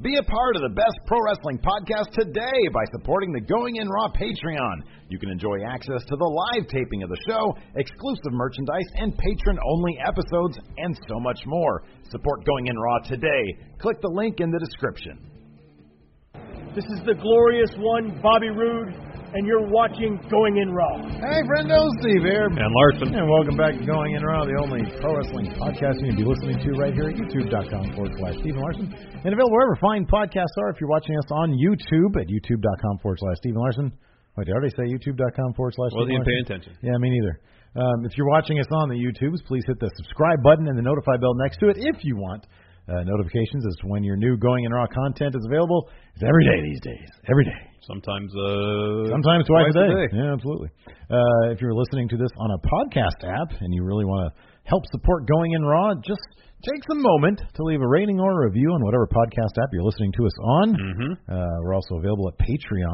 Be a part of the best pro wrestling podcast today by supporting the Going In Raw Patreon. You can enjoy access to the live taping of the show, exclusive merchandise, and patron-only episodes, and so much more. Support Going In Raw today. Click the link in the description. This is the glorious one, Bobby Roode, and you're watching Going In Raw. Hey, friendo, Steve here. And Larson. And welcome back to Going In Raw, the only pro wrestling podcast you can be listening to right here at youtube.com/Stephen Larson. And available wherever fine podcasts are. If you're watching us on YouTube at youtube.com/Stephen Larson. Wait, did I already say youtube.com/Stephen Larson? Wasn't even paying attention. Yeah, me neither. If you're watching us on the YouTubes, please hit the subscribe button and the notify bell next to it if you want notifications as to when your new Going In Raw content is available. It's every day these days. Every day. Sometimes twice a day. Yeah, absolutely. If you're listening to this on a podcast app and you really want to help support Going In Raw, just take some moment to leave a rating or a review on whatever podcast app you're listening to us on. Mm-hmm. We're also available at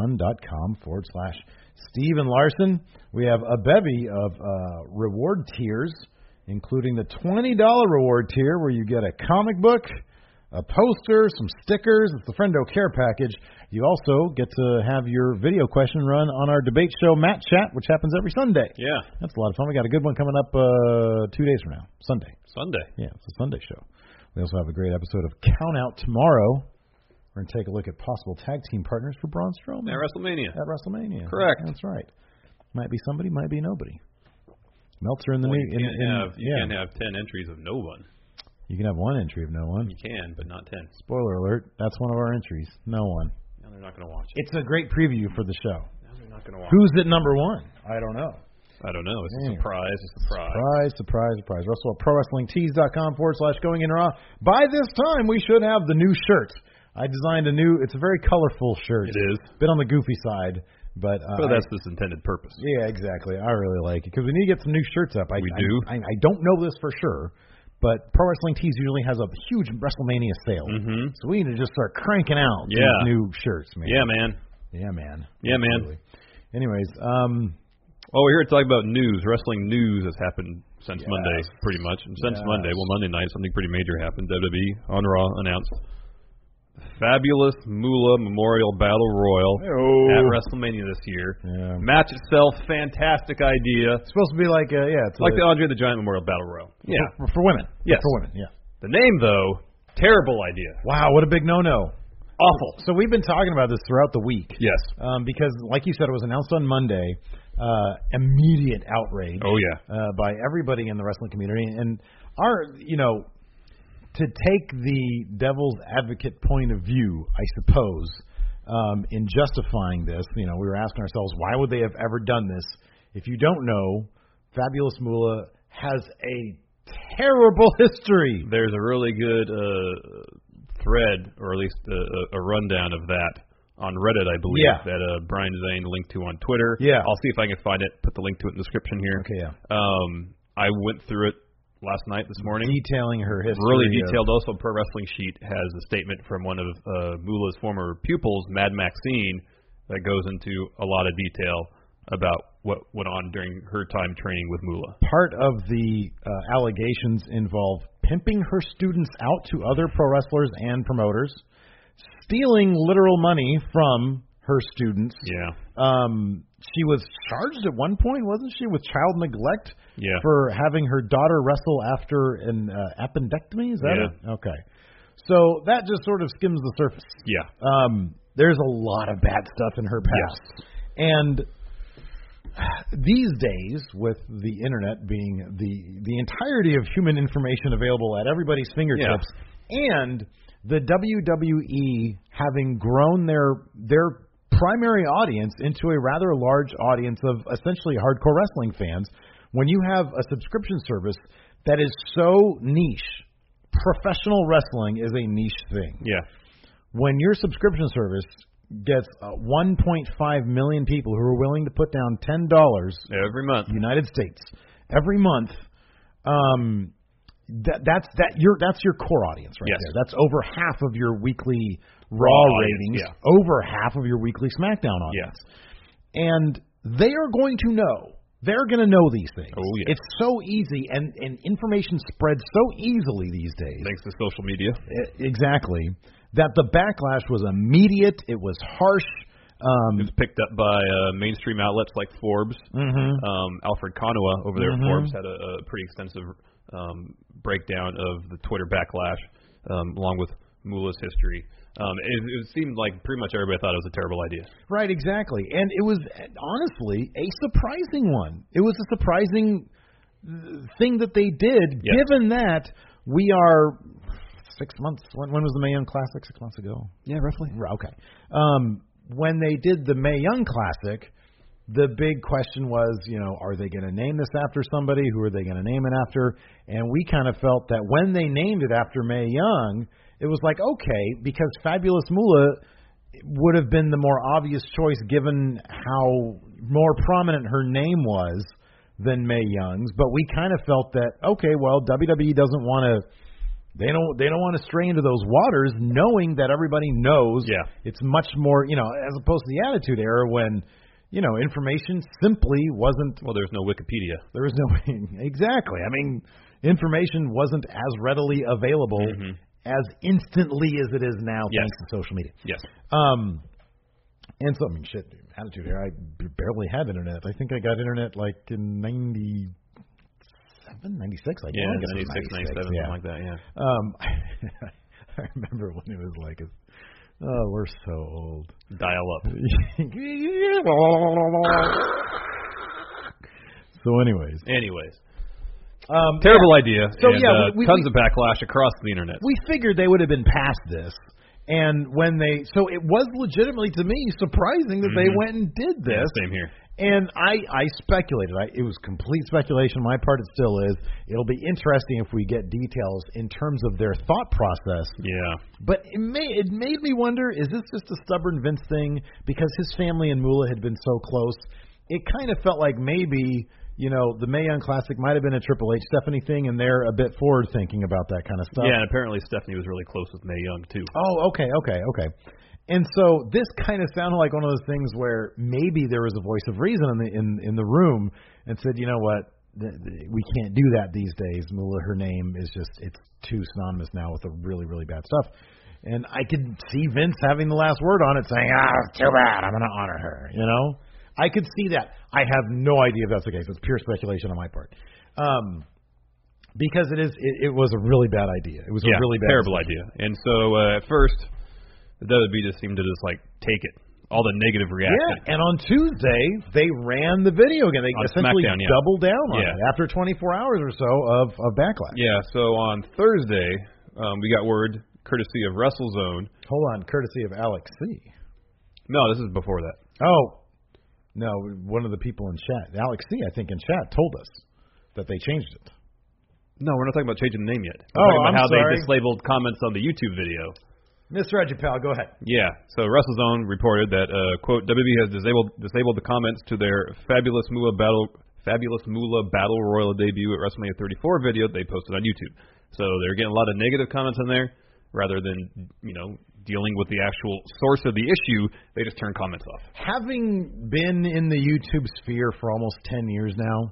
patreon.com/Stephen Larson. We have a bevy of reward tiers, including the $20 reward tier where you get a comic book, a poster, some stickers. It's the Friendo Care Package. You also get to have your video question run on our debate show, Matt Chat, which happens every Sunday. Yeah. That's a lot of fun. We got a good one coming up 2 days from now, Sunday. Yeah, it's a Sunday show. We also have a great episode of Count Out tomorrow. We're going to take a look at possible tag team partners for Braun Strowman. At WrestleMania. Correct. That's right. Might be somebody, might be nobody. Meltzer in the You can't have 10 entries of no one. You can have one entry of no one. You can, but not 10. Spoiler alert, that's one of our entries. No one. Now they're not going to watch it. It's a great preview for the show. Now they're not going to watch Who's at number one? I don't know. It's a surprise. Surprise. Russell at ProWrestlingTees.com/Going In Raw. By this time, we should have the new shirt. I designed it's a very colorful shirt. It is. Bit on the goofy side. But that's its intended purpose. Yeah, exactly. I really like it because we need to get some new shirts up. We do. I don't know this for sure, but Pro Wrestling Tees usually has a huge WrestleMania sale. Mm-hmm. So we need to just start cranking out these new shirts, man. Yeah, man. Absolutely. Anyways, we're here to talk about news. Wrestling news has happened since Monday, pretty much. And since Monday, Monday night, something pretty major happened. WWE on Raw announced Fabulous Moolah Memorial Battle Royal at WrestleMania this year. Yeah. Match itself, fantastic idea. It's supposed to be like it's like the Andre the Giant Memorial Battle Royal. For women. Yes. For women, yeah. The name, though, terrible idea. Wow, what a big no-no. Awful. So we've been talking about this throughout the week. Yes. Because, like you said, it was announced on Monday. Immediate outrage. Oh, yeah. By everybody in the wrestling community. And to take the devil's advocate point of view, I suppose, in justifying this, we were asking ourselves, why would they have ever done this? If you don't know, Fabulous Moolah has a terrible history. There's a really good thread, or at least a rundown of that on Reddit, I believe, that Brian Zane linked to on Twitter. Yeah. I'll see if I can find it, put the link to it in the description here. Okay, yeah. I went through it last night, this morning. Detailing her history. Really detailed. Also, Pro Wrestling Sheet has a statement from one of Moolah's former pupils, Mad Maxine, that goes into a lot of detail about what went on during her time training with Moolah. Part of the allegations involve pimping her students out to other pro wrestlers and promoters, stealing literal money from her students. Yeah. She was charged at one point, wasn't she, with child neglect for having her daughter wrestle after an appendectomy? Is that it? Okay. So that just sort of skims the surface. Yeah. There's a lot of bad stuff in her past. Yes. And these days, with the internet being the entirety of human information available at everybody's fingertips, and the WWE having grown their primary audience into a rather large audience of essentially hardcore wrestling fans, when you have a subscription service that is so niche, professional wrestling is a niche thing. Yeah. When your subscription service gets 1.5 million people who are willing to put down $10 every month, United States, every month, that's your core audience right there. That's over half of your weekly Raw ratings, over half of your weekly SmackDown audience. And they are going to know. They're going to know these things. Oh, yeah. It's so easy, and information spreads so easily these days. Thanks to social media. Exactly. that the backlash was immediate. It was harsh. It was picked up by mainstream outlets like Forbes. Alfred Konuwa over there at Forbes had a pretty extensive breakdown of the Twitter backlash, along with Mullah's history. It seemed like pretty much everybody thought it was a terrible idea. Right, exactly. And it was, honestly, a surprising one. It was a surprising thing that they did, given that we are 6 months. When was the Mae Young Classic? 6 months ago? Yeah, roughly. Okay. When they did the Mae Young Classic, the big question was, are they going to name this after somebody? Who are they going to name it after? And we kind of felt that when they named it after Mae Young, it was like, okay, because Fabulous Moolah would have been the more obvious choice given how more prominent her name was than Mae Young's. But we kind of felt that, okay, well, WWE doesn't want to. They don't want to stray into those waters, knowing that everybody knows it's much more, as opposed to the Attitude Era when, information simply wasn't. Well, there's no Wikipedia. There was no exactly. I mean, information wasn't as readily available as instantly as it is now thanks to social media. Yes. And so, shit, Attitude Era, I barely had internet. I think I got internet like in 96, I guess. Yeah, 96, 97, something like that, I remember when it was like, we're so old. Dial up. So anyways. Terrible idea. So, and, tons of backlash across the internet. We figured they would have been past this. And so it was legitimately, to me, surprising that they went and did this. Yeah, same here. And I speculated. It was complete speculation on my part. It still is. It'll be interesting if we get details in terms of their thought process. Yeah. But it made me wonder, is this just a stubborn Vince thing? Because his family and Moolah had been so close. It kind of felt like maybe, the Mae Young Classic might have been a Triple H Stephanie thing, and they're a bit forward thinking about that kind of stuff. Yeah, and apparently Stephanie was really close with Mae Young, too. Oh, okay. And so this kind of sounded like one of those things where maybe there was a voice of reason in the room and said, you know what, we can't do that these days. Moolah, her name is just, it's too synonymous now with the really, really bad stuff. And I could see Vince having the last word on it, saying, it's too bad, I'm going to honor her, I could see that. I have no idea if that's the case. It's pure speculation on my part. Because it was a really bad idea. It was a really bad terrible idea. And so at first, the WWE just seemed to take it. All the negative reaction. Yeah, and on Tuesday, they ran the video again. They essentially doubled down on it after 24 hours or so of backlash. Yeah, so on Thursday, we got word, courtesy of WrestleZone. Hold on, courtesy of Alex C. No, this is before that. Oh, no, one of the people in chat, Alex C., I think in chat, told us that they changed it. No, we're not talking about changing the name yet. We're talking about how sorry. They disabled comments on the YouTube video. Mr. Edgepal, go ahead. Yeah, so WrestleZone reported that, quote, WWE has disabled the comments to their Fabulous Moolah Battle Royal debut at WrestleMania 34 video they posted on YouTube. So they're getting a lot of negative comments in there, rather than, dealing with the actual source of the issue, they just turn comments off. Having been in the YouTube sphere for almost 10 years now,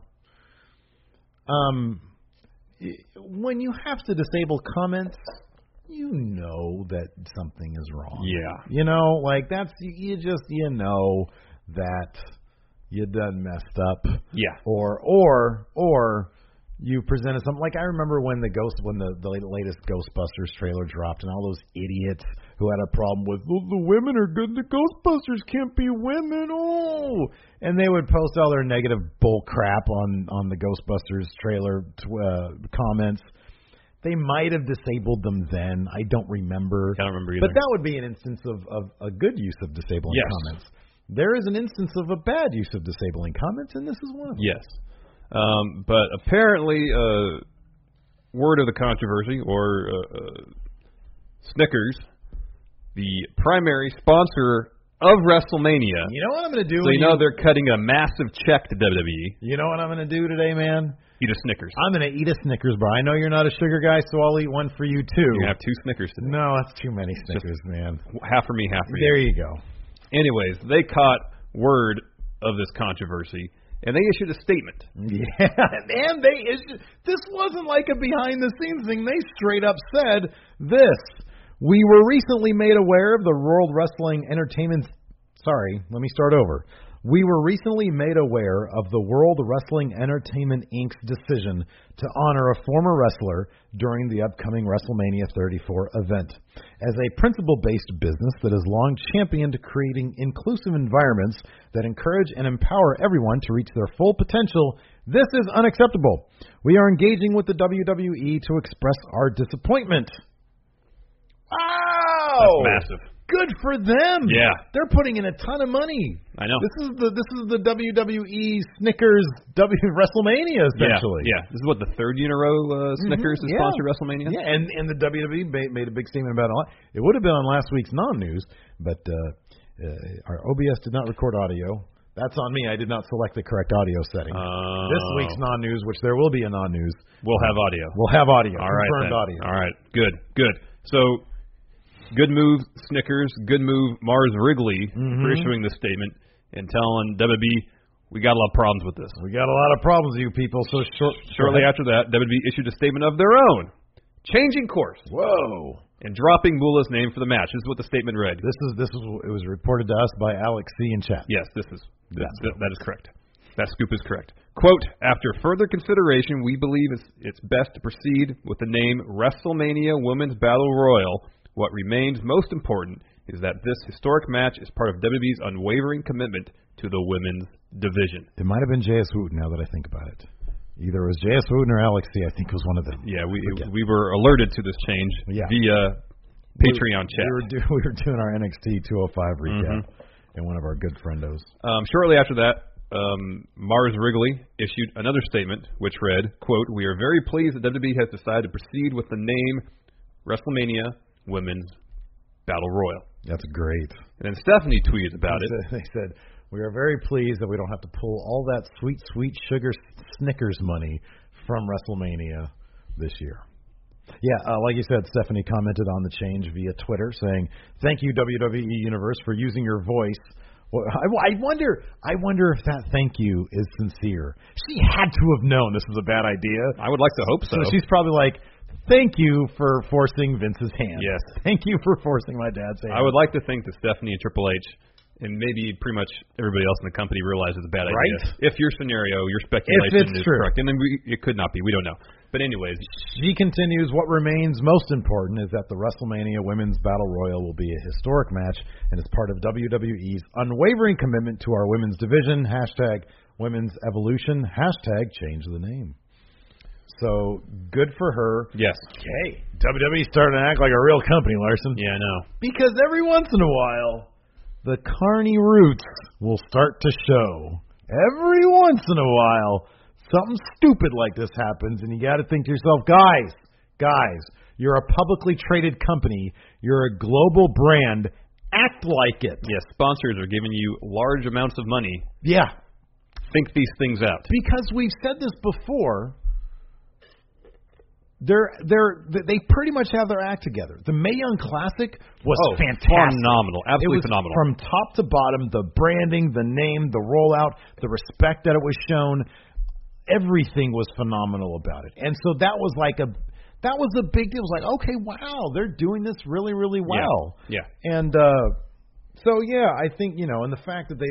when you have to disable comments, you know that something is wrong. Yeah. That's, you know that you done messed up. Yeah. Or you presented something like, I remember when the latest Ghostbusters trailer dropped, and all those idiots who had a problem with the women are good, the Ghostbusters can't be women, and they would post all their negative bull crap on the Ghostbusters trailer comments. They might have disabled them then. I don't remember. I don't remember either. But that would be an instance of a good use of disabling comments. There is an instance of a bad use of disabling comments, and this is one of them. Yes. But apparently, word of the controversy, or Snickers, the primary sponsor of WrestleMania. You know what I'm going to do? So they're cutting a massive check to WWE. You know what I'm going to do today, man? Eat a Snickers. I'm going to eat a Snickers bar. I know you're not a sugar guy, so I'll eat one for you, too. You're going to have 2 Snickers today. No, that's too many Snickers, man. Half for me, half for you. There you go. Anyways, they caught word of this controversy, and they issued a statement. Yeah, and this wasn't like a behind-the-scenes thing. They straight up said this. We were recently made aware of the World Wrestling Entertainment. Sorry, let me start over. We were recently made aware of the World Wrestling Entertainment Inc.'s decision to honor a former wrestler during the upcoming WrestleMania 34 event. As a principle-based business that has long championed creating inclusive environments that encourage and empower everyone to reach their full potential, this is unacceptable. We are engaging with the WWE to express our disappointment. Wow! That's massive. Good for them. Yeah. They're putting in a ton of money. I know. This is the WWE Snickers WrestleMania essentially. Yeah. This is what, the third year in a row Snickers has sponsored WrestleMania? Yeah, and the WWE made a big statement about it. It would have been on last week's non-news, but our OBS did not record audio. That's on me. I did not select the correct audio setting. This week's non-news, which there will be a non-news. We'll have audio. We'll have audio. All right, confirmed audio. All right. Good. So, good move, Snickers. Good move, Mars Wrigley, for issuing this statement and telling WWE, we got a lot of problems with this. We got a lot of problems, you people. So shortly after that, WWE issued a statement of their own, changing course. Whoa. And dropping Moolah's name for the match. This is what the statement read. This is it was reported to us by Alex C. in chat. Yes, that is correct. That scoop is correct. Quote, after further consideration, we believe it's best to proceed with the name WrestleMania Women's Battle Royal. What remains most important is that this historic match is part of WWE's unwavering commitment to the women's division. It might have been J.S. Wooten, now that I think about it. Either it was J.S. Wooten or Alex C. I think was one of them. Yeah, we were alerted to this change via Patreon chat. We were doing our NXT 205 recap in one of our good friendos. Shortly after that, Mars Wrigley issued another statement which read, quote, we are very pleased that WWE has decided to proceed with the name WrestleMania Women's Battle Royal. That's great. And then Stephanie tweeted about it. They said, we are very pleased that we don't have to pull all that sweet, sweet sugar Snickers money from WrestleMania this year. Yeah, like you said, Stephanie commented on the change via Twitter saying, thank you, WWE Universe, for using your voice. Well, I wonder if that thank you is sincere. She had to have known this was a bad idea. I would like to hope so. So she's probably like, thank you for forcing Vince's hand. Yes. Thank you for forcing my dad's hand. I would like to think that Stephanie and Triple H and maybe pretty much everybody else in the company realizes it's a bad idea. If your scenario, your speculation is correct. And then it could not be. We don't know. But anyways. She continues, what remains most important is that the WrestleMania Women's Battle Royal will be a historic match and is part of WWE's unwavering commitment to our women's division. # Women's Evolution. # change the name. So, good for her. Yes. Hey, WWE starting to act like a real company, Larson. Yeah, I know. Because every once in a while, the carny roots will start to show. Every once in a while, something stupid like this happens, and you got to think to yourself, guys, you're a publicly traded company. You're a global brand. Act like it. Yes, sponsors are giving you large amounts of money. Yeah. Think these things out. Because we've said this before. They pretty much have their act together. The Mae Young Classic was fantastic. Phenomenal. Absolutely phenomenal. From top to bottom, the branding, the name, the rollout, the respect that it was shown, everything was phenomenal about it. And so that was a big deal. It was like, okay, wow, they're doing this really, really well. Yeah. And so I think, and the fact that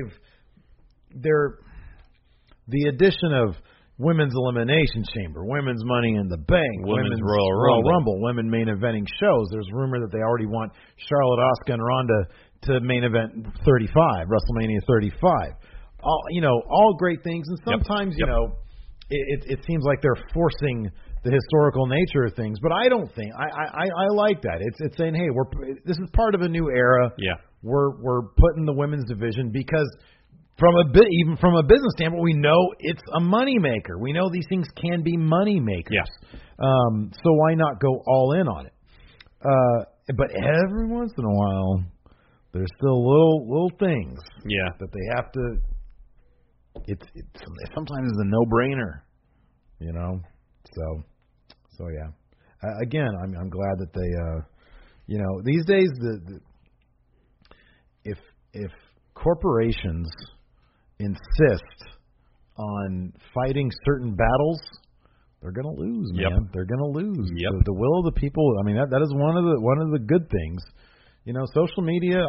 the addition of Women's Elimination Chamber, Women's Money in the Bank, Women's Royal Rumble, Women main eventing shows. There's rumor that they already want Charlotte, Asuka, and Ronda to main event 35, WrestleMania 35. All great things. And sometimes, it seems like they're forcing the historical nature of things. But I don't think I like that. It's saying, hey, this is part of a new era. Yeah, we're putting the women's division because. Even from a business standpoint, we know it's a money maker. We know these things can be money makers. Yes. So why not go all in on it? But every once in a while, there's still little things. Yeah. That they have to. It's sometimes it's a no-brainer. So yeah. Again, I'm glad that they. These days if corporations insist on fighting certain battles they're going to lose, man. Yep. They're going to lose. Yep. The will of the people. I mean, that is one of the good things. You know, social media.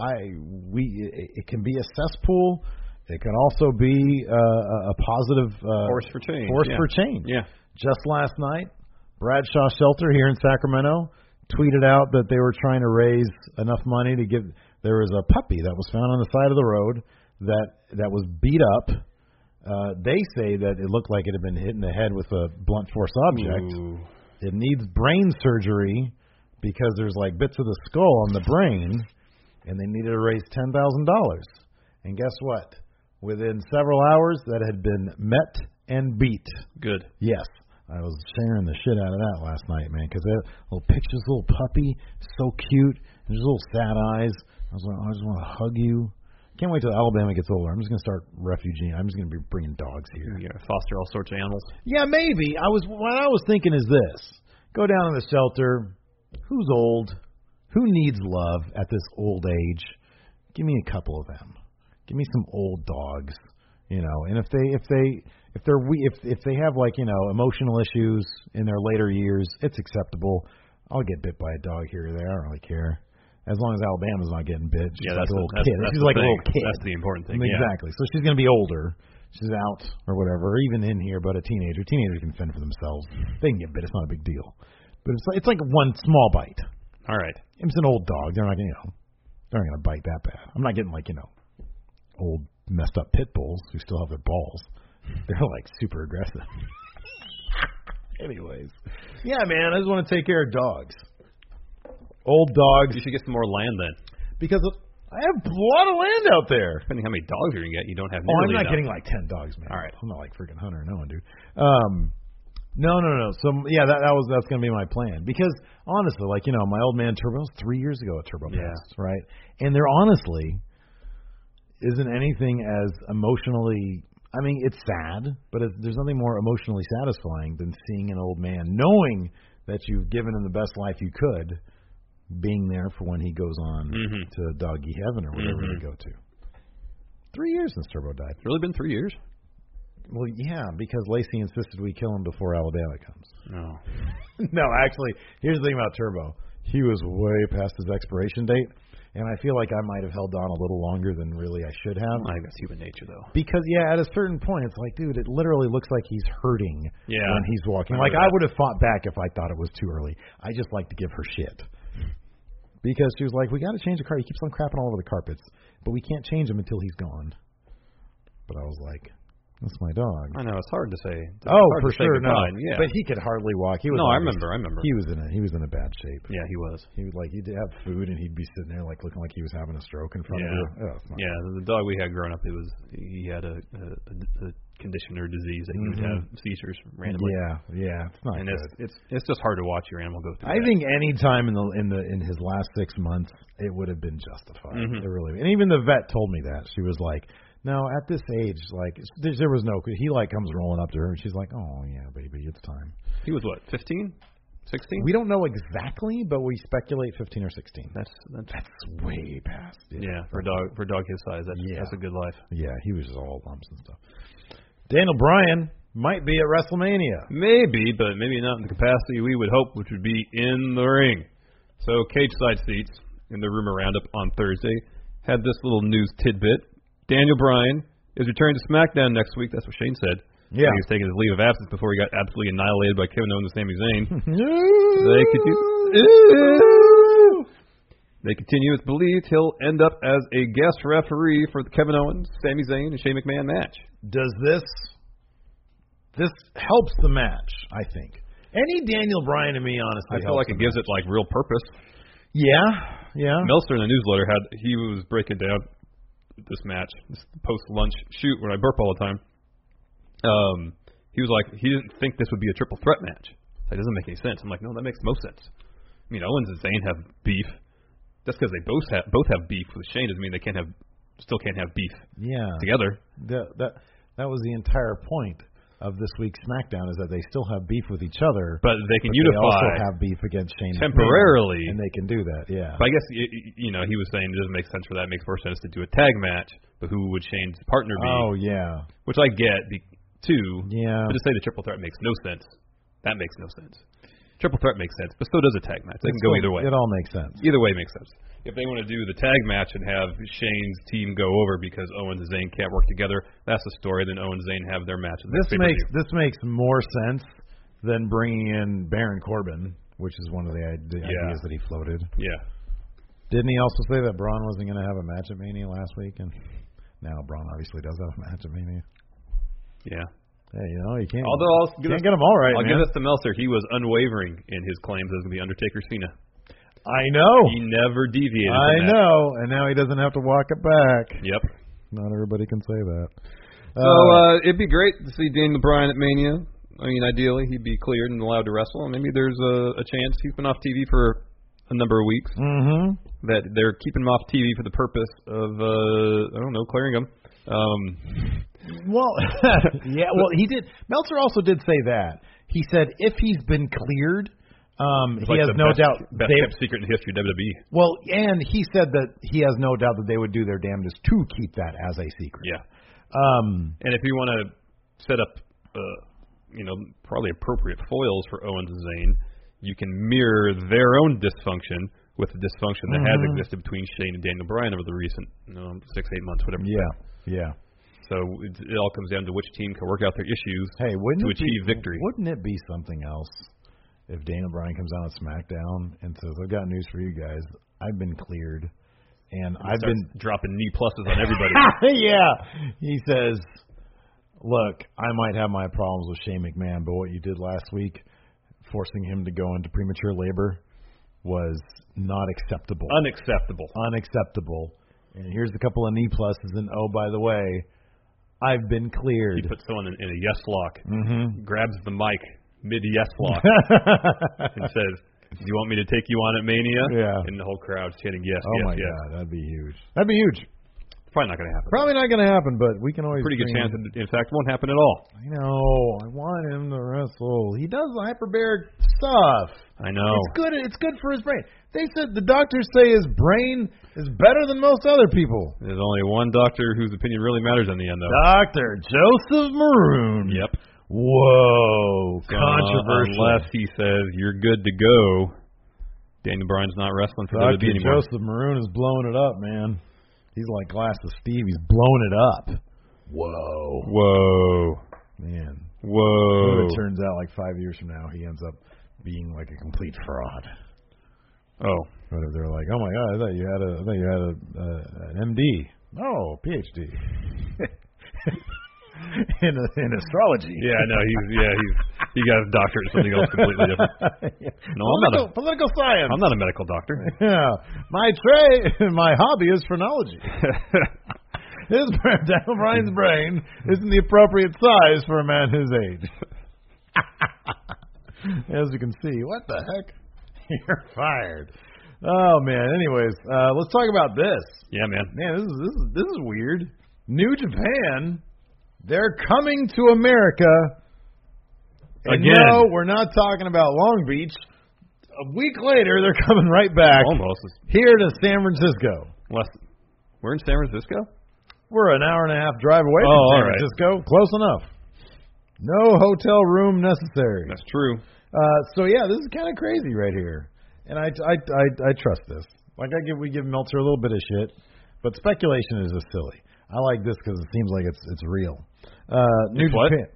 It can be a cesspool. It can also be a positive force for change. For change. Yeah. Just last night, Bradshaw Shelter here in Sacramento tweeted out that they were trying to raise enough money to give. There was a puppy that was found on the side of the road that was beat up. They say that it looked like it had been hit in the head with a blunt force object. Ooh. It needs brain surgery because there's like bits of the skull on the brain, and they needed to raise $10,000. And guess what? Within several hours, that had been met and beat. Good. Yes. I was sharing the shit out of that last night, man, because that little picture's little puppy, so cute, and his little sad eyes. I was like, I just want to hug you. Can't wait till Alabama gets older. I'm just going to start refugee. I'm just going to be bringing dogs here. You're going to foster all sorts of animals. Yeah, maybe. What I was thinking is this. Go down to the shelter. Who's old? Who needs love at this old age? Give me a couple of them. Give me some old dogs, you know. And if they have like, you know, emotional issues in their later years, it's acceptable. I'll get bit by a dog here or there. I don't really care. As long as Alabama's not getting bit. She's like a little kid. She's like a little kid. That's the important thing. Exactly. So she's going to be older. She's out or whatever, or even in here, but a teenager. Teenagers can fend for themselves. They can get bit. It's not a big deal. But it's like one small bite. All right. It's an old dog. They're not going to, they're not going to bite that bad. I'm not getting like, old messed up pit bulls who still have their balls. They're like super aggressive. Anyways. Yeah, man, I just want to take care of dogs. Old dogs. You should get some more land then. Because I have a lot of land out there. Depending how many dogs you're going to get, you don't have I'm nearly not enough. getting like 10 dogs, man. All right. I'm not like freaking Hunter. No one, dude. No. So, yeah, that's going to be my plan. Because, honestly, like, my old man Turbo was 3 years ago at Turbo Fest, right? And there honestly isn't anything as emotionally, I mean, it's sad, but there's nothing more emotionally satisfying than seeing an old man, knowing that you've given him the best life you could, being there for when he goes on to doggy heaven or whatever they go to. 3 years since Turbo died. It's really been 3 years? Well, yeah, because Lacey insisted we kill him before Alabama comes. No. No, actually, here's the thing about Turbo. He was way past his expiration date, and I feel like I might have held on a little longer than really I should have. I think that's human nature, though. Because, yeah, at a certain point, it's like, dude, it literally looks like he's hurting when he's walking. Like, I would have fought back if I thought it was too early. I just like to give her shit. Because she was like, we got to change the car. He keeps on crapping all over the carpets, but we can't change him until he's gone. But I was like, that's my dog. I know, it's hard to say. For sure, no. Yeah. But he could hardly walk. He was I remember. He was in a bad shape. Yeah, he was. He would he'd have food and he'd be sitting there like looking like he was having a stroke in front of you. Oh, yeah, the dog we had growing up, he had a condition or disease that he would have seizures randomly. Yeah, it's not and good. It's just hard to watch your animal go through. I think any time in his last 6 months, it would have been justified. It really, and even the vet told me that. She was like, no, at this age, like there was no. He comes rolling up to her and she's like, oh yeah, baby, it's time. He was what, 15? 16? We don't know exactly, but we speculate 15 or 16. That's way past. Yeah, for a dog his size, that's a good life. Yeah, he was just all lumps and stuff. Daniel Bryan might be at WrestleMania. Maybe, but maybe not in the capacity we would hope, which would be in the ring. So cage side seats in the Rumor Roundup on Thursday had this little news tidbit. Daniel Bryan is returning to SmackDown next week. That's what Shane said. Yeah. He was taking his leave of absence before he got absolutely annihilated by Kevin Owens and Sami Zayn. They continue. It's believed he'll end up as a guest referee for the Kevin Owens, Sami Zayn, and Shane McMahon match. Does this helps the match, I think. Any Daniel Bryan to me, honestly, I feel like it gives it real purpose. Yeah. Meltzer in the newsletter he was breaking down this match, this post-lunch shoot when I burp all the time. He was like, he didn't think this would be a triple threat match. That doesn't make any sense. I'm like, no, that makes most sense. I mean, Owens and Zayn have beef. Just because they both have beef with Shane doesn't mean they still can't have beef together. That was the entire point of this week's SmackDown, is that they still have beef with each other, but they can unify. They also have beef against Shane temporarily, and they can do that. Yeah. But I guess he was saying it doesn't make sense for that. It makes more sense to do a tag match. But who would Shane's partner be? Oh yeah. Which I get too. Yeah. But to say the triple threat makes no sense. That makes no sense. Triple threat makes sense, but so does a tag match. They can go either way. It all makes sense. Either way makes sense. If they want to do the tag match and have Shane's team go over because Owens and Zayn can't work together, that's the story. Then Owens and Zayn have their match. This makes more sense than bringing in Baron Corbin, which is one of the ideas that he floated. Yeah. Didn't he also say that Braun wasn't going to have a match at Mania last week? And now Braun obviously does have a match at Mania. Yeah. Hey, you can't. Although can't get them all right. I'll give this to Meltzer. He was unwavering in his claims that it was going to be Undertaker Cena. I know. He never deviated. I know, and now he doesn't have to walk it back. Yep. Not everybody can say that. So it'd be great to see Daniel Bryan at Mania. I mean, ideally he'd be cleared and allowed to wrestle. And maybe there's a chance he's been off TV for a number of weeks. Mm-hmm. That they're keeping him off TV for the purpose of clearing him. Well, yeah. Well, he did. Meltzer also did say that. He said if he's been cleared. He has no doubt. Best kept secret in the history of WWE. Well, and he said that he has no doubt that they would do their damnedest to keep that as a secret. Yeah. And if you want to set up, probably appropriate foils for Owens and Zayn, you can mirror their own dysfunction with the dysfunction that has existed between Shane and Daniel Bryan over the recent 6-8 months, whatever. Yeah. So it all comes down to which team can work out their issues to achieve victory. Wouldn't it be something else? If Daniel Bryan comes out on SmackDown and says, "I've got news for you guys. I've been cleared, and I've been dropping knee pluses on everybody." Yeah, he says, "Look, I might have my problems with Shane McMahon, but what you did last week, forcing him to go into premature labor, was not acceptable. Unacceptable. And here's a couple of knee pluses, and oh, by the way, I've been cleared." He puts someone in a yes lock, grabs the mic mid-yes lock, and says, "Do you want me to take you on at Mania?" Yeah. And the whole crowd's chanting yes, yes, yes. God, that'd be huge. Probably not going to happen. Probably not going to happen, but we can always. Pretty good chance, in fact, it won't happen at all. I know. I want him to wrestle. He does the hyperbaric stuff. I know. It's good for his brain. They said the doctors say his brain is better than most other people. There's only one doctor whose opinion really matters in the end, though. Dr. Joseph Maroon. Yep. Whoa. Controversial. Unless he says you're good to go, Daniel Bryan's not wrestling for WWE anymore. Joseph Maroon is blowing it up, man. He's like Glass of Steve. He's blowing it up. Whoa. Man. Whoa. It turns out like 5 years from now he ends up being like a complete fraud. Oh. But if they're like, "Oh my God, I thought you had an MD." Oh, PhD. in astrology. Yeah, no, he got a doctorate in something else completely different. No, political science. I'm not a medical doctor. Yeah, my hobby is phrenology. Daniel Bryan's brain isn't the appropriate size for a man his age. As you can see, what the heck? You're fired. Oh man. Anyways, let's talk about this. Yeah, man. Man, this is weird. New Japan. They're coming to America. And again. No, we're not talking about Long Beach. A week later, they're coming right back. Almost. Here to San Francisco. We're in San Francisco? We're an hour and a half drive away from San Francisco. Close enough. No hotel room necessary. That's true. So, yeah, this is kind of crazy right here. And I trust this. Like, we give Meltzer a little bit of shit. But speculation is just silly. I like this because it seems like it's real. New Japan.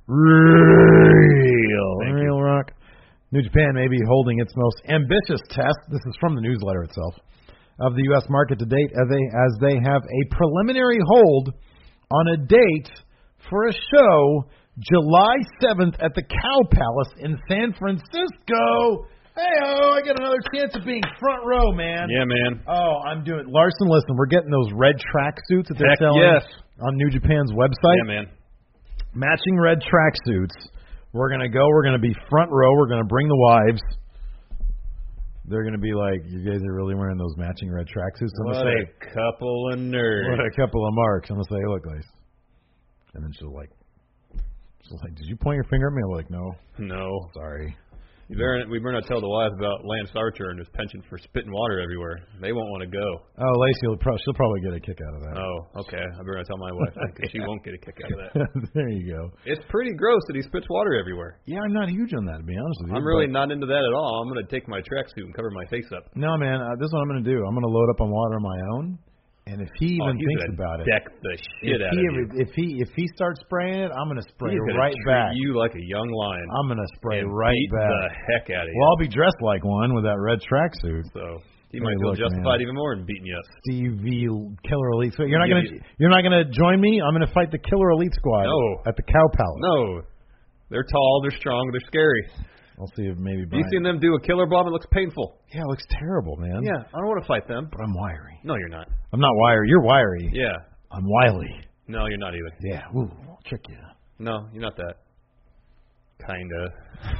Real rock. New Japan may be holding its most ambitious test. This is from the newsletter itself. Of the U.S. market to date, as they have a preliminary hold on a date for a show July 7th at the Cow Palace in San Francisco. Hey-oh, I get another chance of being front row, man. Yeah, man. Oh, I'm doing... Larson, listen, we're getting those red tracksuits that they're selling on New Japan's website. Yeah, man. Matching red tracksuits. We're going to go. We're going to be front row. We're going to bring the wives. They're going to be like, "You guys are really wearing those matching red tracksuits?" I'm what gonna say, a couple of nerds. What a couple of marks. I'm going to say, "Look, guys." And then she'll like, "Did you point your finger at me?" I'm like, "No. No. Sorry." We better not tell the wives about Lance Archer and his penchant for spitting water everywhere. They won't want to go. Oh, Lacey she'll probably get a kick out of that. Oh, okay. I better not tell my wife because she won't get a kick out of that. There you go. It's pretty gross that he spits water everywhere. Yeah, I'm not huge on that, to be honest with you. I'm really not into that at all. I'm going to take my tracksuit and cover my face up. No, man. This is what I'm going to do. I'm going to load up on water on my own. And if he even thinks about it, deck the shit out of you. If he starts spraying it, I'm gonna spray He's right back. You like a young lion. I'm gonna spray and right beat back. the heck out of you. Well, I'll be dressed like one with that red tracksuit. So he might feel justified even more in beating you up. Steve V. Killer Elite. So you're not gonna join me. I'm gonna fight the Killer Elite Squad. At the Cow Palace. No, they're tall, they're strong, they're scary. I'll see if maybe. You seen them do a killer bomb? It looks painful. Yeah, it looks terrible, man. Yeah, I don't want to fight them. But I'm wiry. No, you're not. I'm not wiry. You're wiry. Yeah. I'm wily. No, you're not either. Yeah. Ooh, I'll trick you. No, you're not that. Kinda.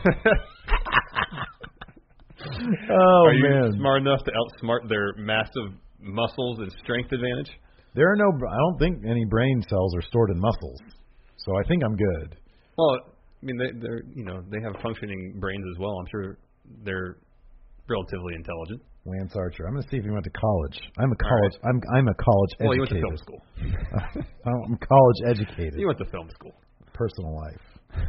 Are you smart enough to outsmart their massive muscles and strength advantage? There are I don't think any brain cells are stored in muscles, so I think I'm good. Well, I mean, they're they have functioning brains as well. I'm sure they're relatively intelligent. Lance Archer. I'm going to see if he went to college. I'm a college. Right. I'm a college educated. Well, you went to film school. I'm college educated. You went to film school. Personal life.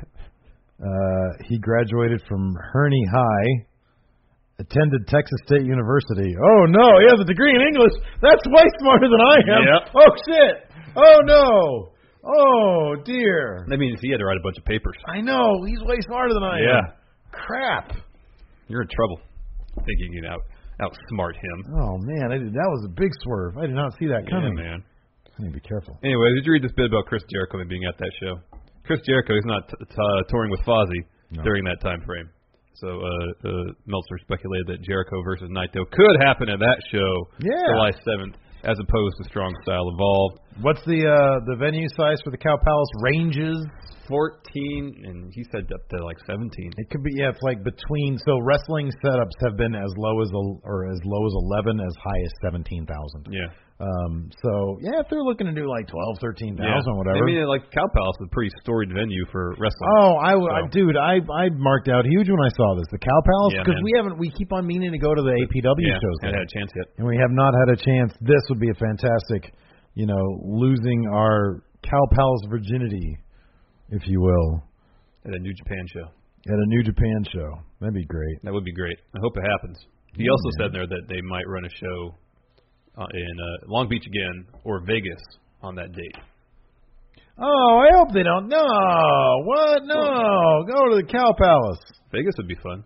He graduated from Herney High. Attended Texas State University. Oh no, he has a degree in English. That's way smarter than I am. Yep. Oh shit. Oh no. Oh dear. That means he had to write a bunch of papers. I know. He's way smarter than I am. Yeah. Crap. You're in trouble. Thinking you can outsmart him. Oh man, that was a big swerve. I did not see that coming. Yeah, man. I need to be careful. Anyway, did you read this bit about Chris Jericho and being at that show? Chris Jericho is not touring with Fozzy during that time frame. So Meltzer speculated that Jericho versus Naito could happen at that show, July 7th, as opposed to Strong Style Evolved. What's the venue size for the Cow Palace? Ranges 14, and he said up to like 17. It could be, it's like between. So wrestling setups have been as low as 11, as high as 17,000. Yeah. So if they're looking to do like 12, 13,000, whatever. I mean, like Cow Palace is a pretty storied venue for wrestling. Oh, I marked out huge when I saw this, the Cow Palace, because we keep on meaning to go to the APW shows. Haven't had a chance yet, and we have not had a chance. This would be a fantastic, losing our Cow Palace virginity, if you will, at a New Japan show. At a New Japan show, that'd be great. That would be great. I hope it happens. He also said there that they might run a show in Long Beach again or Vegas on that date. Oh, I hope they don't. No, what? No, go to the Cow Palace. Vegas would be fun.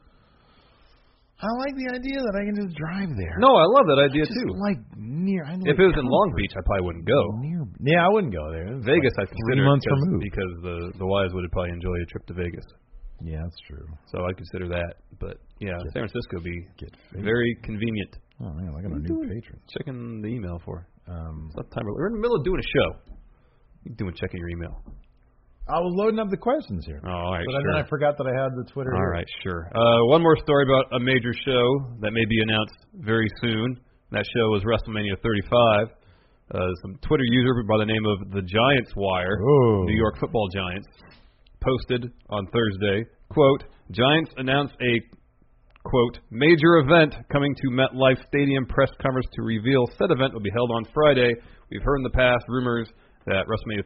I like the idea that I can just drive there. No, I love that idea too. Like near. If it was in Long Beach, I probably wouldn't go. I wouldn't go there. Vegas, I consider 3 months removed because the wives would probably enjoy a trip to Vegas. Yeah, that's true. So I'd consider that. But San Francisco would be very convenient. Oh man, I got a new patron. Checking the email for. We're in the middle of doing a show. Checking your email. I was loading up the questions here. Oh, all right, but then I forgot that I had the Twitter. All right, sure. One more story about a major show that may be announced very soon. That show is WrestleMania 35. Some Twitter user by the name of the Giants Wire, New York Football Giants, posted on Thursday, quote, Giants announced a, quote, major event coming to MetLife Stadium press conference to reveal said event will be held on Friday. We've heard in the past rumors that WrestleMania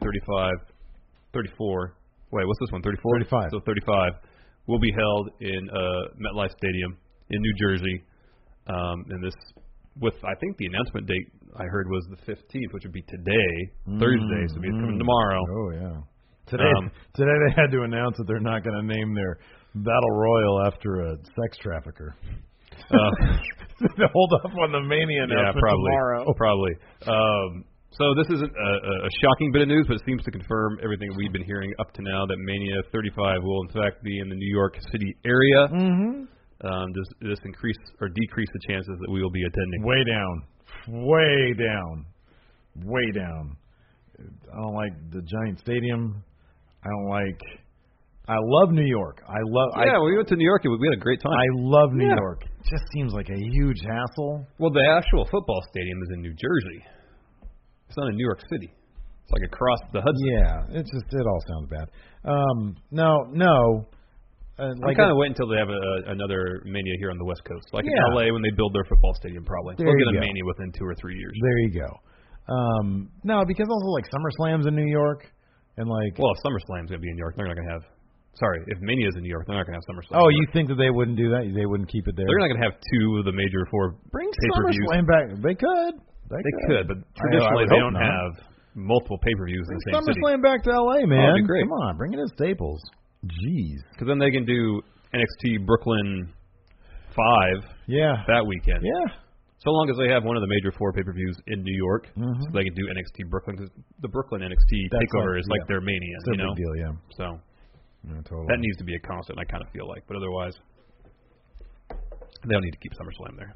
34, wait, what's this one, 34? 35. So 35 will be held in MetLife Stadium in New Jersey. And this, I think the announcement date I heard was the 15th, which would be today, Thursday, so it's coming tomorrow. Oh, yeah. Today they had to announce that they're not going to name their Battle Royal after a sex trafficker. Hold up on the Mania announcement tomorrow. Probably. So this isn't a shocking bit of news, but it seems to confirm everything we've been hearing up to now, that Mania 35 will, in fact, be in the New York City area. Does this increase or decrease the chances that we will be attending? Way down. Way down. Way down. I don't like the Giant Stadium. I love New York. We went to New York. We had a great time. I love New York. It just seems like a huge hassle. Well, the actual football stadium is in New Jersey. It's not in New York City. It's like across the Hudson. Yeah, it all sounds bad. No. I'm kind of waiting until they have another Mania here on the West Coast, like in LA when they build their football stadium. Probably they'll get a Mania within 2 or 3 years. There you go. No, because also like SummerSlam's in New York, and like if SummerSlam's gonna be in New York, they're not gonna have. Sorry, if Mania's in New York, they're not gonna have SummerSlam. Oh, you think that they wouldn't do that? They wouldn't keep it there? They're not gonna have 2 of the major 4 Bring pay-per-views. SummerSlam back. They could. They could, but traditionally they don't have multiple pay-per-views in the same city. SummerSlam back to LA, man. That'd be great. Come on, bring it to Staples. Jeez. Because then they can do NXT Brooklyn 5 that weekend. Yeah. So long as they have one of the major 4 pay-per-views in New York, so they can do NXT Brooklyn. Because the Brooklyn NXT takeover is like their Mania, it's a big deal, yeah. So totally. that needs to be a constant, I kind of feel like. But otherwise, they don't need to keep SummerSlam there.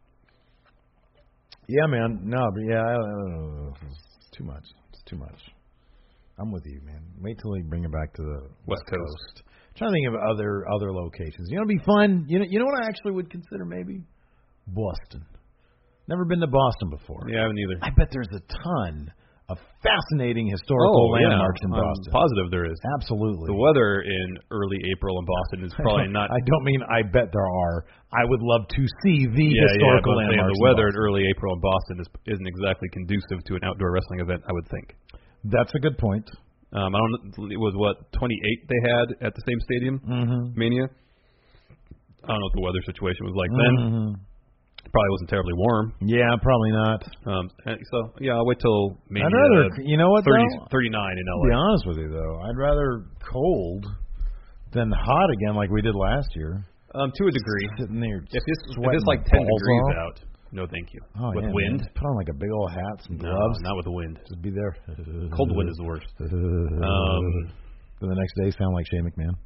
Yeah, man. No, but it's too much. It's too much. I'm with you, man. Wait till they bring it back to the West Coast. I'm trying to think of other locations. You know, it'd be fun. You know what I actually would consider maybe? Boston. Never been to Boston before. Yeah, I haven't either. I bet there's a ton of fascinating historical landmarks in Boston. I'm positive there is. Absolutely. The weather in early April in Boston is probably not. I don't mean I bet there are. I would love to see the historical landmarks. The weather in early April in Boston isn't exactly conducive to an outdoor wrestling event, I would think. That's a good point. I don't know. It was 28 they had at the same stadium, Mania. I don't know what the weather situation was like then. Probably wasn't terribly warm. Yeah, probably not. I'll wait till Mania. I'd rather, you know what, 39 in LA. To be honest with you, though, I'd rather cold than hot again like we did last year. To a degree. Sitting there if it's like 10 degrees out, no thank you. With wind? Man. Put on like a big old hat, some gloves. No, not with the wind. Just be there. Cold wind is the worst. Then the next day sound like Shane McMahon.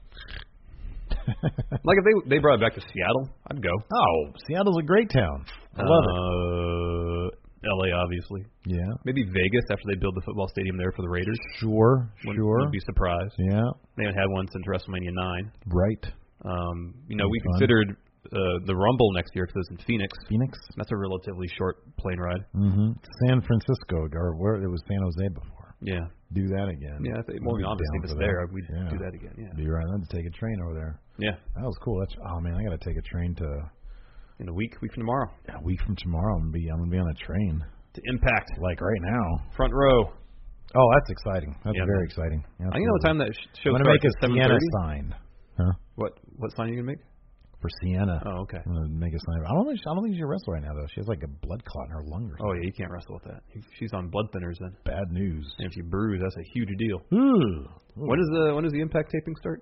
Like if they brought it back to Seattle, I'd go. Oh, Seattle's a great town. I love it. LA, obviously. Yeah. Maybe Vegas after they build the football stadium there for the Raiders. Sure. Wouldn't be surprised. Yeah. They haven't had one since WrestleMania 9. Right. We considered the Rumble next year because it's in Phoenix. That's a relatively short plane ride. San Francisco, or where it was San Jose before. Yeah. Do that again. Yeah, obviously if it's there, we'd do that again. Yeah. Be right then to take a train over there. Yeah. That was cool. I got to take a train to. In a week from tomorrow. A week from tomorrow, I'm gonna be on a train. To Impact. Like right now. Front row. Oh, that's exciting. That's very exciting. I know what time that show starts. I'm gonna make a Sienna sign. Huh? What sign are you gonna make? For Sienna. Oh, okay. I'm gonna make a sign. I don't think she can wrestle right now though. She has like a blood clot in her lung or something. Oh yeah, you can't wrestle with that. She's on blood thinners then. Bad news. And if you bruise, that's a huge deal. Ooh. When does the Impact taping start?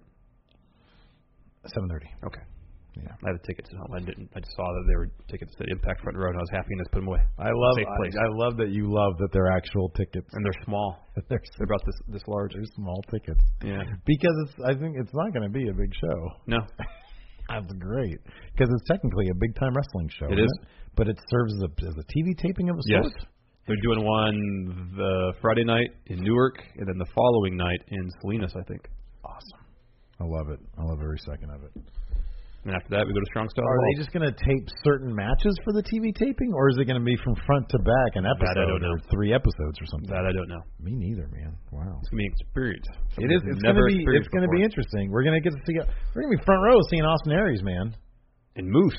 7:30. Okay. Yeah. I have tickets at home. I just saw that they were tickets at Impact Front Row, and I was happy and just put them away. I love that you love that they're actual tickets. And they're small. They're about this large. They're small tickets. Yeah. Because I think it's not going to be a big show. No. That's great. Because it's technically a big-time wrestling show. It is. But it serves as a TV taping of a sort? Yes. They're doing one the Friday night in Newark, and then the following night in Salinas, I think. Awesome. I love it. I love every second of it. And after that, we go to Strong Style. Are they just going to tape certain matches for the TV taping, or is it going to be from front to back an episode? That I don't know. Or 3 episodes or something? That I don't know. Me neither, man. Wow. It's going to be an experience. It is. It's going to be interesting. We're going to get to see. We're going to be front row seeing Austin Aries, man. And Moose.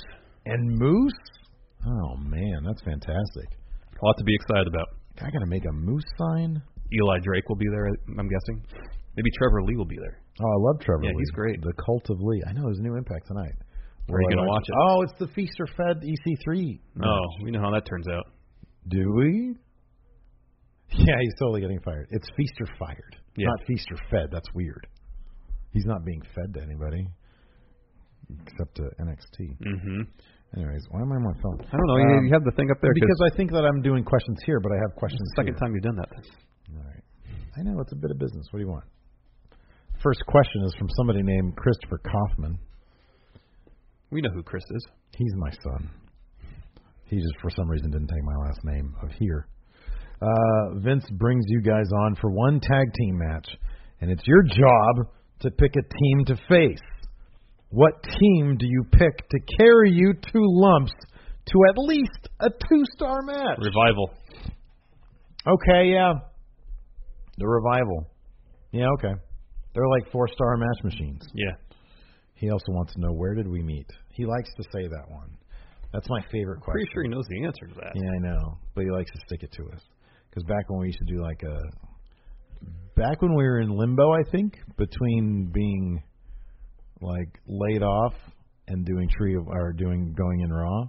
Oh man, that's fantastic. A lot to be excited about. I got to make a Moose sign. Eli Drake will be there, I'm guessing. Maybe Trevor Lee will be there. Oh, I love Trevor Lee. Yeah, he's great. The Cult of Lee. I know there's a new Impact tonight. Where are you going to watch it? Oh, it's the Feast or Fed EC3. Oh, we know how that turns out. Do we? Yeah, he's totally getting fired. It's Feast or Fired. Yeah. Not Feast or Fed. That's weird. He's not being fed to anybody except to NXT. Mm-hmm. Anyways, why am I on my phone? I don't know. You have the thing up there. Because I think that I'm doing questions here, but I have questions It's the second time you've done that. All right. I know. It's a bit of business. What do you want? First question is from somebody named Christopher Kaufman. We know who Chris is. He's my son. He just, for some reason, didn't take my last name of here. Vince brings you guys on for one tag team match, and it's your job to pick a team to face. What team do you pick to carry you 2 lumps to at least a 2-star match? Revival. Okay, yeah. The Revival. Yeah, okay. They're like 4-star match machines. Yeah. He also wants to know, where did we meet? He likes to say that one. That's my favorite question. Pretty sure he knows the answer to that. Yeah, I know, but he likes to stick it to us. Because back when we used to do back when we were in limbo, I think, between being laid off and doing going in Raw,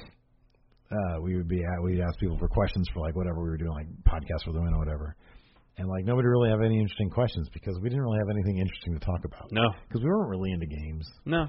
we'd ask people for questions for whatever we were doing, podcasts for the win or whatever. And nobody really have any interesting questions because we didn't really have anything interesting to talk about. No. Because we weren't really into games. No.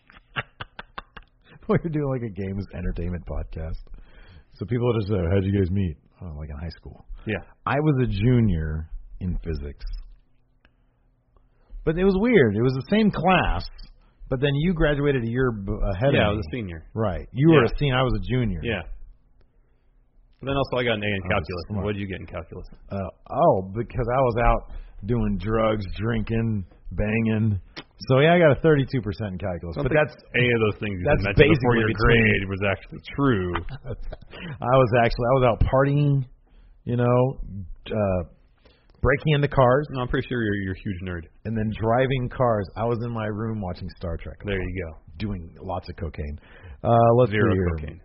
We were doing a games entertainment podcast. So people would just say, how'd you guys meet? Oh, in high school. Yeah. I was a junior in physics. But it was weird. It was the same class, but then you graduated a year ahead of me. Yeah, I was a senior. Right. You were a senior. I was a junior. Yeah. And then also I got an A in calculus. What did you get in calculus? Because I was out doing drugs, drinking, banging. So yeah, I got a 32% in calculus. But that's any of those things you mentioned basically before your grade was actually true. I was out partying, breaking into cars. No, I'm pretty sure you're a huge nerd. And then driving cars. I was in my room watching Star Trek. There you go. Doing lots of cocaine. Let's Zero see here. cocaine.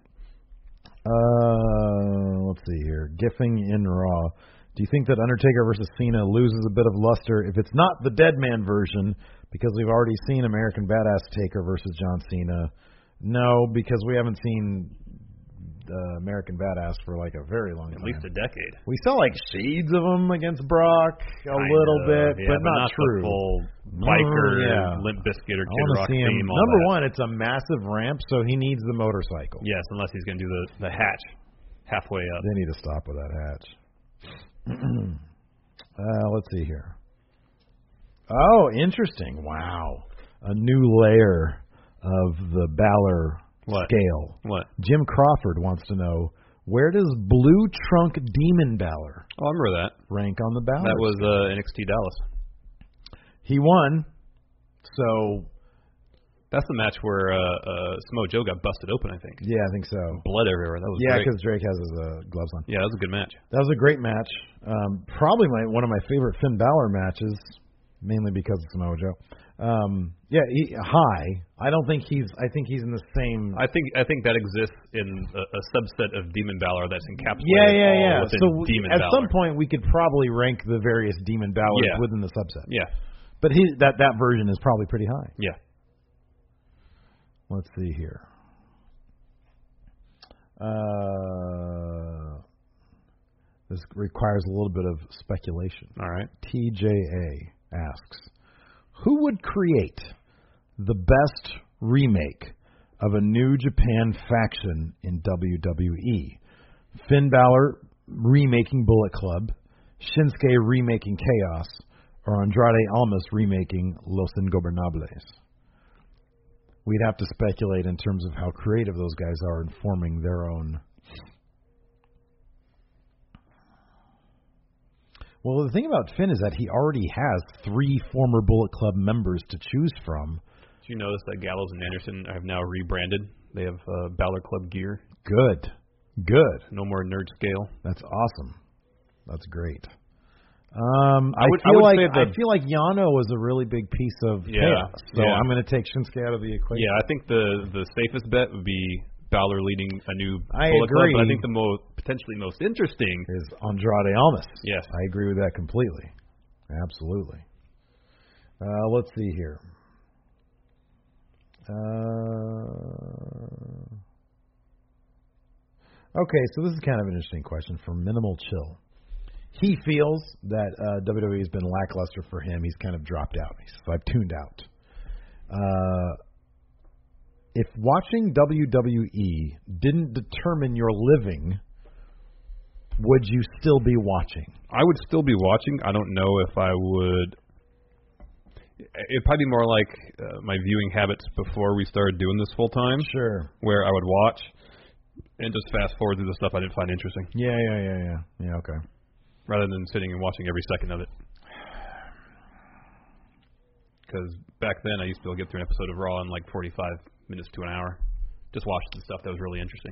Let's see here. Giffing in Raw. Do you think that Undertaker versus Cena loses a bit of luster if it's not the Dead Man version because we've already seen American Badass Taker versus John Cena? No, because we haven't seen American Badass for a very long time. At least a decade. We saw shades of him against Brock a little bit, yeah, but not true. The full biker, Limp Bizkit or Kid Rock theme. Number one, it's a massive ramp, so he needs the motorcycle. Yes, unless he's going to do the hatch halfway up. They need to stop with that hatch. Let's see here. Oh, interesting. Wow. A new layer of the Balor scale. What? Jim Crawford wants to know, where does Blue Trunk Demon Balor I remember that. rank on the Balor? That was NXT Dallas. He won. So that's the match where Samoa Joe got busted open, I think. Yeah, I think so. Blood everywhere. That was great. Because Drake has his gloves on. Yeah, that was a good match. That was a great match. Probably one of my favorite Finn Balor matches, mainly because of Samoa Joe. High. I think he's in the same. I think that exists in a subset of Demon Balor that's encapsulated. Within So Demon at Balor. some point we could probably rank the various Demon Balors within the subset. Yeah. But that version is probably pretty high. Yeah. Let's see here. This requires a little bit of speculation. All right. TJA asks, who would create the best remake of a New Japan faction in WWE? Finn Balor remaking Bullet Club, Shinsuke remaking Chaos, or Andrade Almas remaking Los Ingobernables? We'd have to speculate in terms of how creative those guys are in forming their own. Well, the thing about Finn is that he already has 3 former Bullet Club members to choose from. Did you notice that Gallows and Anderson have now rebranded? They have Balor Club gear. Good. No more nerd scale. That's awesome. That's great. I feel like Yano was a really big piece of chaos, so I'm going to take Shinsuke out of the equation. Yeah, I think the safest bet would be Balor leading a new I Bullet agree. Club, but I think the potentially most interesting is Andrade Almas. Yes. I agree with that completely. Absolutely. Let's see here. Okay, so this is kind of an interesting question from Minimal Chill. He feels that WWE has been lackluster for him. He's kind of dropped out. He says, I've tuned out. If watching WWE didn't determine your living, would you still be watching? I would still be watching. I don't know if I would. It'd probably be more like my viewing habits before we started doing this full time. Sure. Where I would watch and just fast forward through the stuff I didn't find interesting. Yeah, okay. Rather than sitting and watching every second of it. Because back then I used to be able to get through an episode of Raw in like 45 minutes to an hour. Just watch the stuff that was really interesting.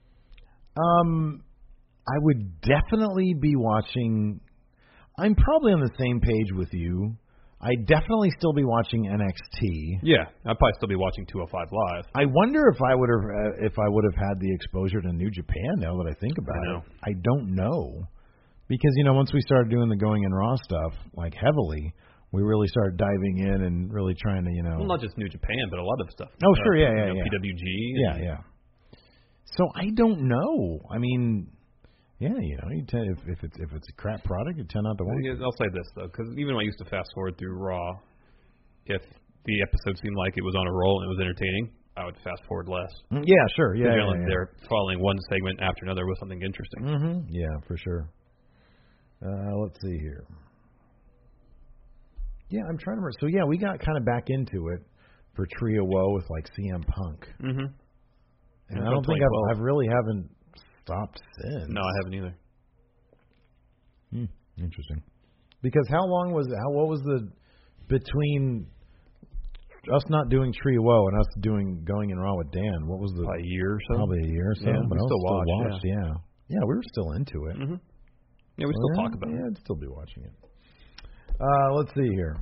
I would definitely be watching. I'm probably on the same page with you. I'd definitely still be watching NXT. Yeah, I'd probably still be watching 205 Live. I wonder if I would have had the exposure to New Japan. Now that I think about it, I don't know, because once we started doing the Going in Raw stuff like heavily, we really started diving in and really trying to Well, not just New Japan, but a lot of stuff. Oh, sure, yeah. PWG. Yeah. So I don't know. I mean. Yeah, if it's a crap product, you tend not to watch. I'll say this though, because even when I used to fast forward through Raw, if the episode seemed like it was on a roll and it was entertaining, I would fast forward less. Yeah, sure. Yeah. They're following one segment after another with something interesting. Mm-hmm. Yeah, for sure. Let's see here. Yeah, I'm trying to remember. So yeah, we got kind of back into it for Trio Woe with like CM Punk. Mm-hmm. And I don't think I've really haven't stopped since. No, I haven't either. Interesting. Because what was the between us not doing Trio Woe and us Going in Raw with Dan? What was the a year or so? Probably a year or so. Yeah, but we I still watched. Yeah, we were still into it. Mm-hmm. Yeah, we still talk about it. Yeah, I'd still be watching it. Let's see here.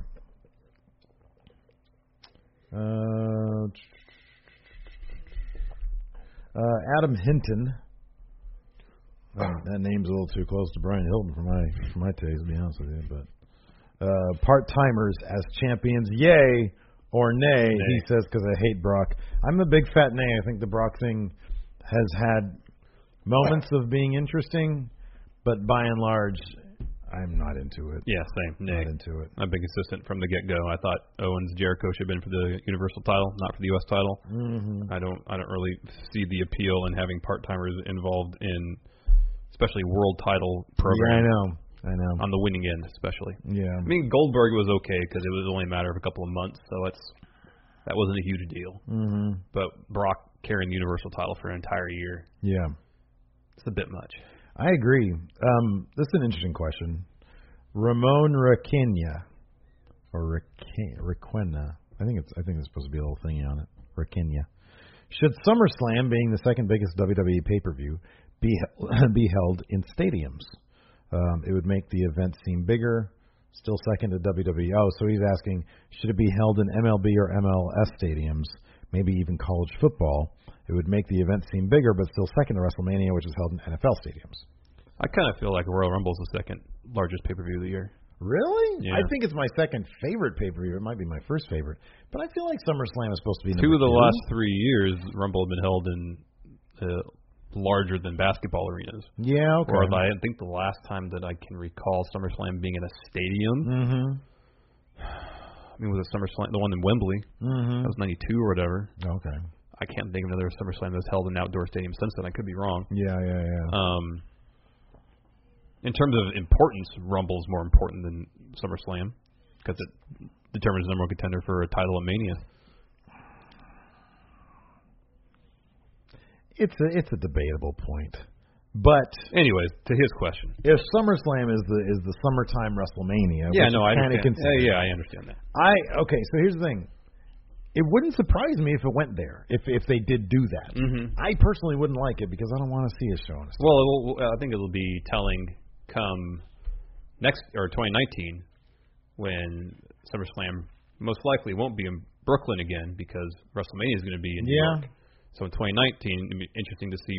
Adam Hinton. That name's a little too close to Brian Hilton for my taste, to be honest with you. But part-timers as champions, yay or nay. He says, because I hate Brock. I'm a big fat nay. I think the Brock thing has had moments of being interesting, but by and large, I'm not into it. Yeah, same. Nay. Not into it. I've been consistent from the get-go. I thought Owens Jericho should have been for the Universal title, not for the U.S. title. Mm-hmm. I don't really see the appeal in having part-timers involved in, especially world title programs. Yeah, I know. On the winning end, especially. Yeah. I mean, Goldberg was okay because it was only a matter of a couple of months, so that wasn't a huge deal. Mm-hmm. But Brock carrying the Universal title for an entire year, it's a bit much. I agree. This is an interesting question. Ramon Requena, or Requena. I think it's supposed to be a little thingy on it. Requena. Should SummerSlam, being the second biggest WWE pay-per-view, be held in stadiums? It would make the event seem bigger. Still second to WWE. Oh, so he's asking, should it be held in MLB or MLS stadiums? Maybe even college football. It would make the event seem bigger, but still second to WrestleMania, which is held in NFL stadiums. I kind of feel like Royal Rumble is the second largest pay-per-view of the year. Really? Yeah. I think it's my second favorite pay-per-view. It might be my first favorite. But I feel like SummerSlam is supposed to be Two of the last 3 years, Rumble have been held in larger than basketball arenas. Yeah, okay. Or I think the last time that I can recall SummerSlam being in a stadium, I mean, was it SummerSlam, the one in Wembley? That was 92 or whatever. Okay. I can't think of another SummerSlam that's held in an outdoor stadium since then. I could be wrong. Yeah. In terms of importance, Rumble is more important than SummerSlam because it determines the number one contender for a title at Mania. It's a debatable point, but anyways, to his question, if SummerSlam is the summertime WrestleMania, I understand. I understand that. So here's the thing. It wouldn't surprise me if it went there, if they did do that. I personally wouldn't like it because I don't want to see a show on a stage. Well, I think it'll be telling come next or 2019 when SummerSlam most likely won't be in Brooklyn again because WrestleMania is going to be in New York. So in 2019, it'll be interesting to see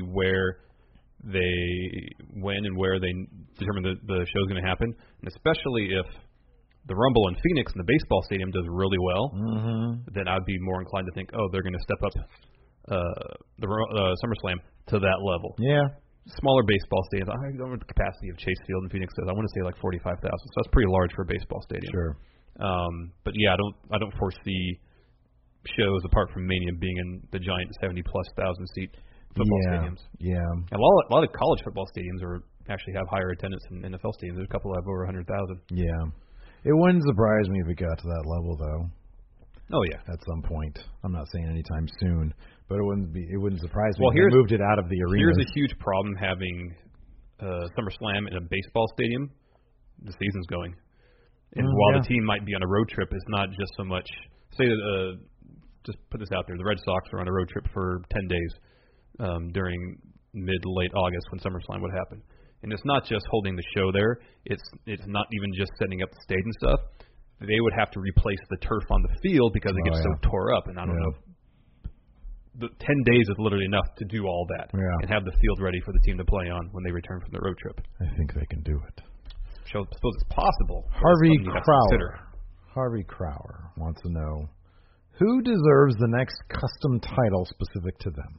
when and where they determine the show's going to happen, and especially if the Rumble in Phoenix in the baseball stadium does really well, then I'd be more inclined to think, they're going to step up the SummerSlam to that level. Yeah. Smaller baseball stadiums. I don't know what the capacity of Chase Field in Phoenix is. I want to say like 45,000. So that's pretty large for a baseball stadium. Sure. But yeah, I don't foresee shows apart from Mania being in the giant 70,000+ seat football stadiums. Yeah. And a lot of college football stadiums actually have higher attendance than NFL stadiums. There's a couple that have over 100,000. Yeah. It wouldn't surprise me if it got to that level, though. Oh yeah, at some point. I'm not saying anytime soon, but it wouldn't surprise me. Well, if they moved it out of the arena. Here's a huge problem having SummerSlam in a baseball stadium. The season's going, and while the team might be on a road trip, it's not just so much. Say that just put this out there: the Red Sox are on a road trip for 10 days during mid to late August when SummerSlam would happen. And it's not just holding the show there. It's not even just setting up the stage and stuff. they would have to replace the turf on the field because it gets so tore up. And I don't know. The 10 days is literally enough to do all that and have the field ready for the team to play on when they return from the road trip. I think they can do it. I suppose it's possible. Harvey Crowder wants to know, who deserves the next custom title specific to them?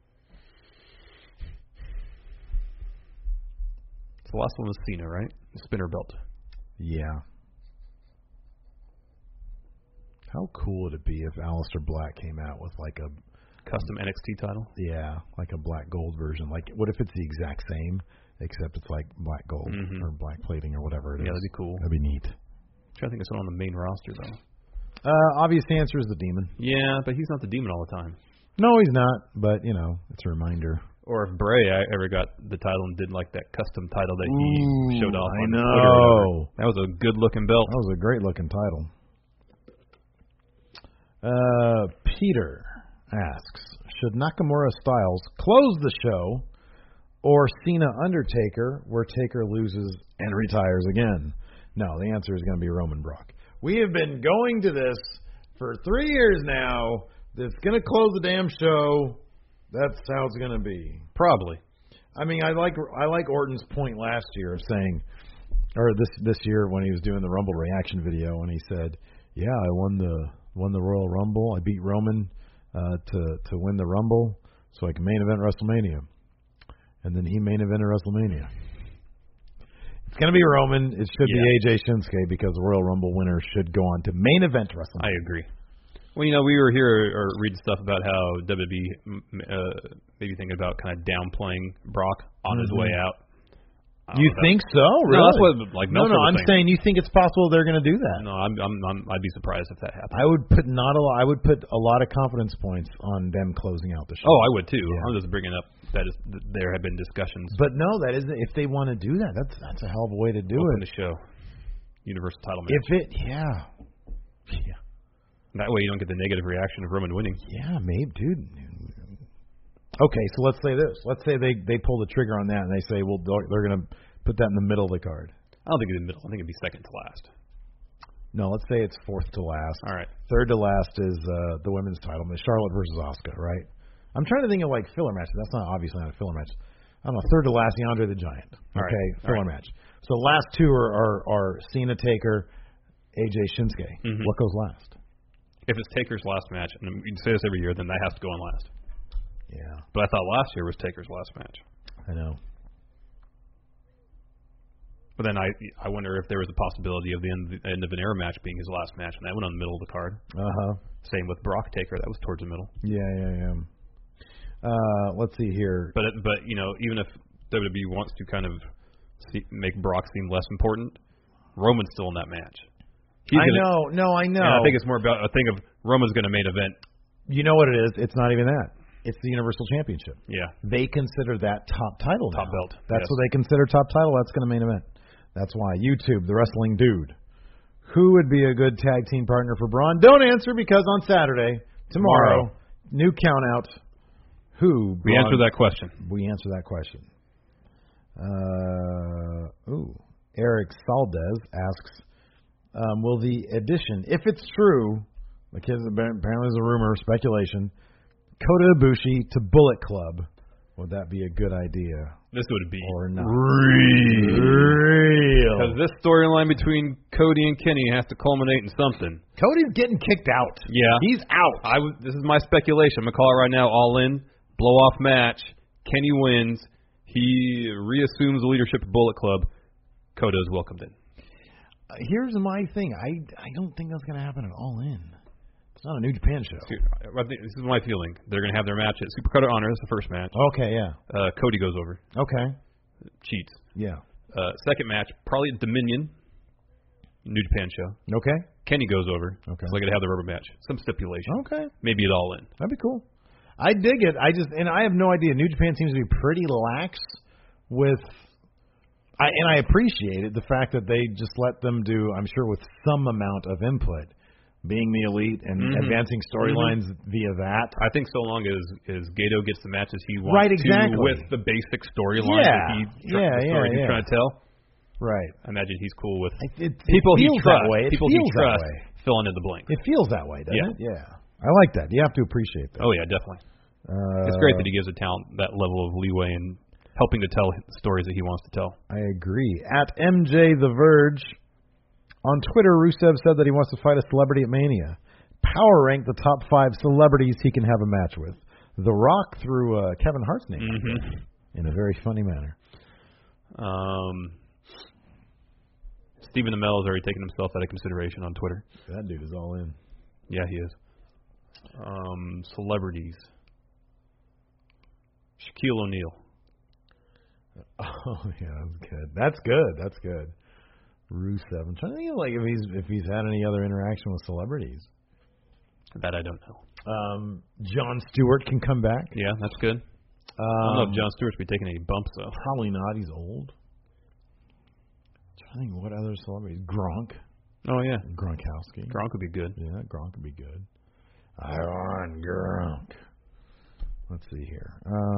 The last one was Cena, right? The spinner belt. Yeah. How cool would it be if Aleister Black came out with like a custom NXT title? Yeah, like a black gold version. Like, what if it's the exact same, except it's like black gold or black plating or whatever it is? Yeah, that'd be cool. That'd be neat. I'm trying to think of someone on the main roster, though. Obvious answer is the Demon. Yeah, but he's not the Demon all the time. No, he's not, but, you know, it's a reminder. Or if Bray ever got the title and did like that custom title that he showed off on Twitter. That was a good-looking belt. That was a great-looking title. Peter asks, should Nakamura Styles close the show or Cena Undertaker where Taker loses and retires again? No, the answer is going to be Roman Brock. We have been going to this for 3 years now. It's going to close the damn show. That's how it's going to be. Probably. I mean, I like Orton's point last year of saying, or this year when he was doing the Rumble reaction video, and he said, "Yeah, I won the Royal Rumble. I beat Roman to win the Rumble, so I can main event WrestleMania." And then he main evented WrestleMania. It's going to be Roman. It should be AJ Shinsuke because the Royal Rumble winner should go on to main event WrestleMania. I agree. Well, you know, we were here or reading stuff about how WWE maybe thinking about kind of downplaying Brock on his way out. You think so? Really? No, that's what Meltzer was I'm saying you think it's possible they're going to do that. No, I'd be surprised if that happened. I would put a lot of confidence points on them closing out the show. Oh, I would too. Yeah. I'm just bringing up that there have been discussions. But no, that isn't. If they want to do that, that's a hell of a way to do Open it. the show, Universal title match. Yeah. That way you don't get the negative reaction of Roman winning. Yeah, maybe, dude. Okay, so let's say this. Let's say they pull the trigger on that and they say, well, they're going to put that in the middle of the card. I don't think it'd be the middle. I think it'd be second to last. No, let's say it's fourth to last. All right. Third to last is the women's title, Charlotte versus Asuka, right? I'm trying to think of like filler matches. That's obviously not a filler match. I don't know. Third to last, Andre the Giant. Okay, filler match. So the last two are Cena, Taker, AJ Shinsuke. Mm-hmm. What goes last? If it's Taker's last match, and we say this every year, then that has to go on last. Yeah. But I thought last year was Taker's last match. I know. But then I wonder if there was a possibility of the end of an era match being his last match, and that went on the middle of the card. Same with Brock Taker, that was towards the middle. Yeah. Let's see here. But you know, even if WWE wants to kind of make Brock seem less important, Roman's still in that match. I know. And I think it's more about a thing of Roman's going to main event. You know what it is? It's not even that. It's the Universal Championship. Yeah. They consider that top title now. Top belt. That's what they consider top title. That's going to main event. That's why. YouTube, the wrestling dude. Who would be a good tag team partner for Braun? Don't answer because on Saturday, tomorrow, new count out. Who? We answer that question. We answer that question. Eric Saldez asks, will the addition, if it's true, because apparently there's a rumor, speculation, Kota Ibushi to Bullet Club, would that be a good idea? This would be or not? Real. Because this storyline between Cody and Kenny has to culminate in something. Cody's getting kicked out. Yeah. He's out. This is my speculation. I'm going to call it right now, all in, blow-off match. Kenny wins. He reassumes the leadership of Bullet Club. Kota is welcomed in. Here's my thing. I don't think that's going to happen at All In. It's not a New Japan show. Dude, I think this is my feeling. They're going to have their match at Supercard of Honor. That's the first match. Okay, yeah. Cody goes over. Okay. Cheats. Yeah. Second match, probably Dominion. New Japan show. Okay. Kenny goes over. Okay. So they're going to have the rubber match. Some stipulation. Okay. Maybe it All In. That'd be cool. I dig it. I have no idea. New Japan seems to be pretty lax with... I appreciate it, the fact that they just let them do, I'm sure with some amount of input, being the elite and advancing storylines via that. I think so long as Gato gets the matches he wants to with the basic storyline that he's trying to tell, Right. I imagine he's cool with people he feels trusts. that way. It People he feels that trusts way. filling in the blank. It feels that way, doesn't it? Yeah. I like that. You have to appreciate that. Oh yeah, definitely. It's great that he gives a talent that level of leeway and helping to tell stories that he wants to tell. I agree. At MJ The Verge on Twitter, Rusev said that he wants to fight a celebrity at Mania. Power rank the top 5 celebrities he can have a match with. The Rock threw Kevin Hart's name in a very funny manner. Stephen Amell has already taken himself out of consideration on Twitter. That dude is all in. Yeah, he is. Celebrities. Shaquille O'Neal. Oh yeah, that's good. That's good. Rusev. I'm trying to think like if he's had any other interaction with celebrities. That I don't know. Jon Stewart can come back. Yeah, that's good. I don't know if Jon Stewart's be taking any bumps though. Probably not. He's old. I'm trying to think what other celebrities. Gronk. Oh yeah, Gronkowski. Gronk would be good. Yeah, Gronk would be good. I want Gronk. Let's see here.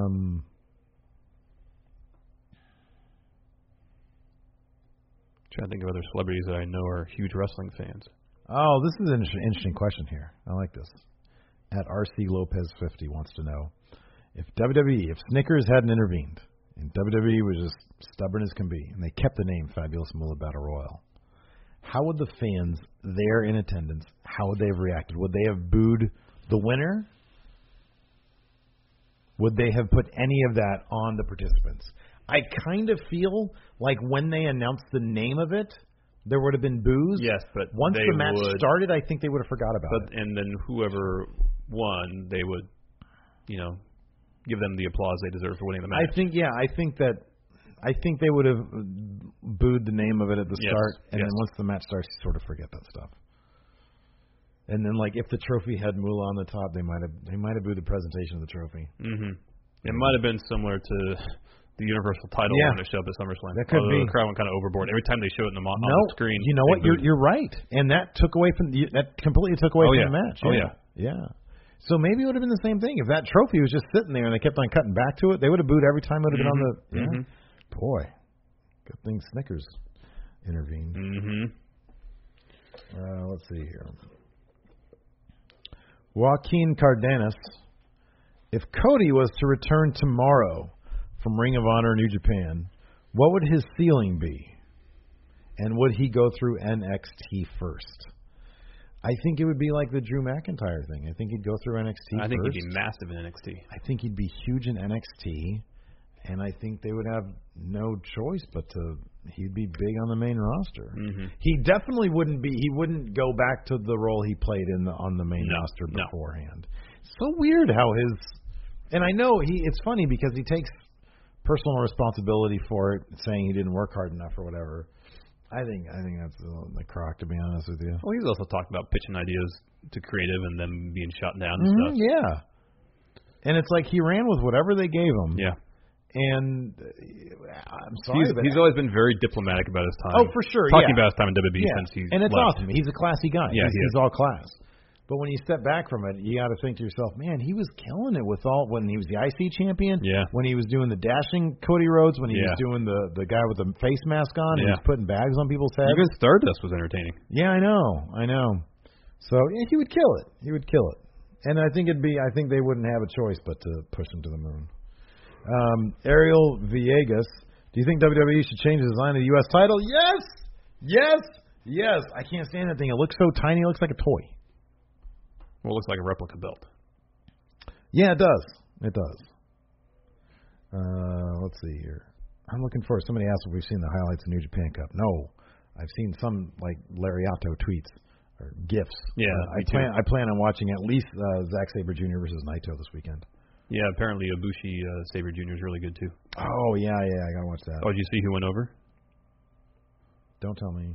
Trying to think of other celebrities that I know are huge wrestling fans. Oh, this is an interesting question here. I like this. At RC Lopez 50 wants to know if Snickers hadn't intervened and WWE was just stubborn as can be, and they kept the name Fabulous Moolah Battle Royal, how would the fans there in attendance, how would they have reacted? Would they have booed the winner? Would they have put any of that on the participants? I kind of feel like when they announced the name of it, there would have been boos. Yes, but once the match started, I think they would have forgot about it. And then whoever won, they would, give them the applause they deserve for winning the match. I think they would have booed the name of it at the start, and then once the match starts, you sort of forget that stuff. And then, like, if the trophy had Moolah on the top, they might have booed the presentation of the trophy. Mm-hmm. It might have been similar to the Universal title when they showed up at SummerSlam. That could be. The crowd went kind of overboard. Every time they show it on the screen. You know what? You're right, and that completely took away from the match. Oh yeah. Yeah. So maybe it would have been the same thing if that trophy was just sitting there and they kept on cutting back to it. They would have booed every time it would have been on the. Yeah. Boy, good thing Snickers intervened. Let's see here. Joaquin Cardenas. If Cody was to return tomorrow from Ring of Honor New Japan, what would his ceiling be? And would he go through NXT first? I think it would be like the Drew McIntyre thing. I think he'd go through NXT first. I think he'd be massive in NXT. I think he'd be huge in NXT, and I think they would have no choice but he'd be big on the main roster. He definitely wouldn't be. He wouldn't go back to the role he played on the main roster beforehand. So weird how his. And I know it's funny because he takes personal responsibility for it, saying he didn't work hard enough or whatever. I think that's the crock, to be honest with you. Well, he's also talked about pitching ideas to creative and them being shot down and stuff. Yeah. And it's like he ran with whatever they gave him. Yeah. And I'm sorry, he's always been very diplomatic about his time. Oh, for sure. Talking about his time in WWE since he's and it's left. awesome. He's a classy guy. Yeah, he's all class. But when you step back from it, you got to think to yourself, man, he was killing it when he was the IC champion. Yeah. When he was doing the dashing Cody Rhodes. When he was doing the guy with the face mask on. Yeah. He was putting bags on people's heads. Even Stardust was entertaining. Yeah, I know. So he would kill it. He would kill it. And I think they wouldn't have a choice but to push him to the moon. Ariel Villegas, do you think WWE should change the design of the U.S. title? Yes. I can't stand that thing. It looks so tiny. It looks like a toy. Well, it looks like a replica belt. Yeah, it does. Let's see here. I'm looking for somebody asked if we've seen the highlights of New Japan Cup. No, I've seen some like Lariato tweets or gifs. Yeah, I plan on watching at least Zack Sabre Jr. versus Naito this weekend. Yeah, apparently Ibushi Sabre Jr. is really good too. Oh yeah, I gotta watch that. Oh, did you see who went over? Don't tell me.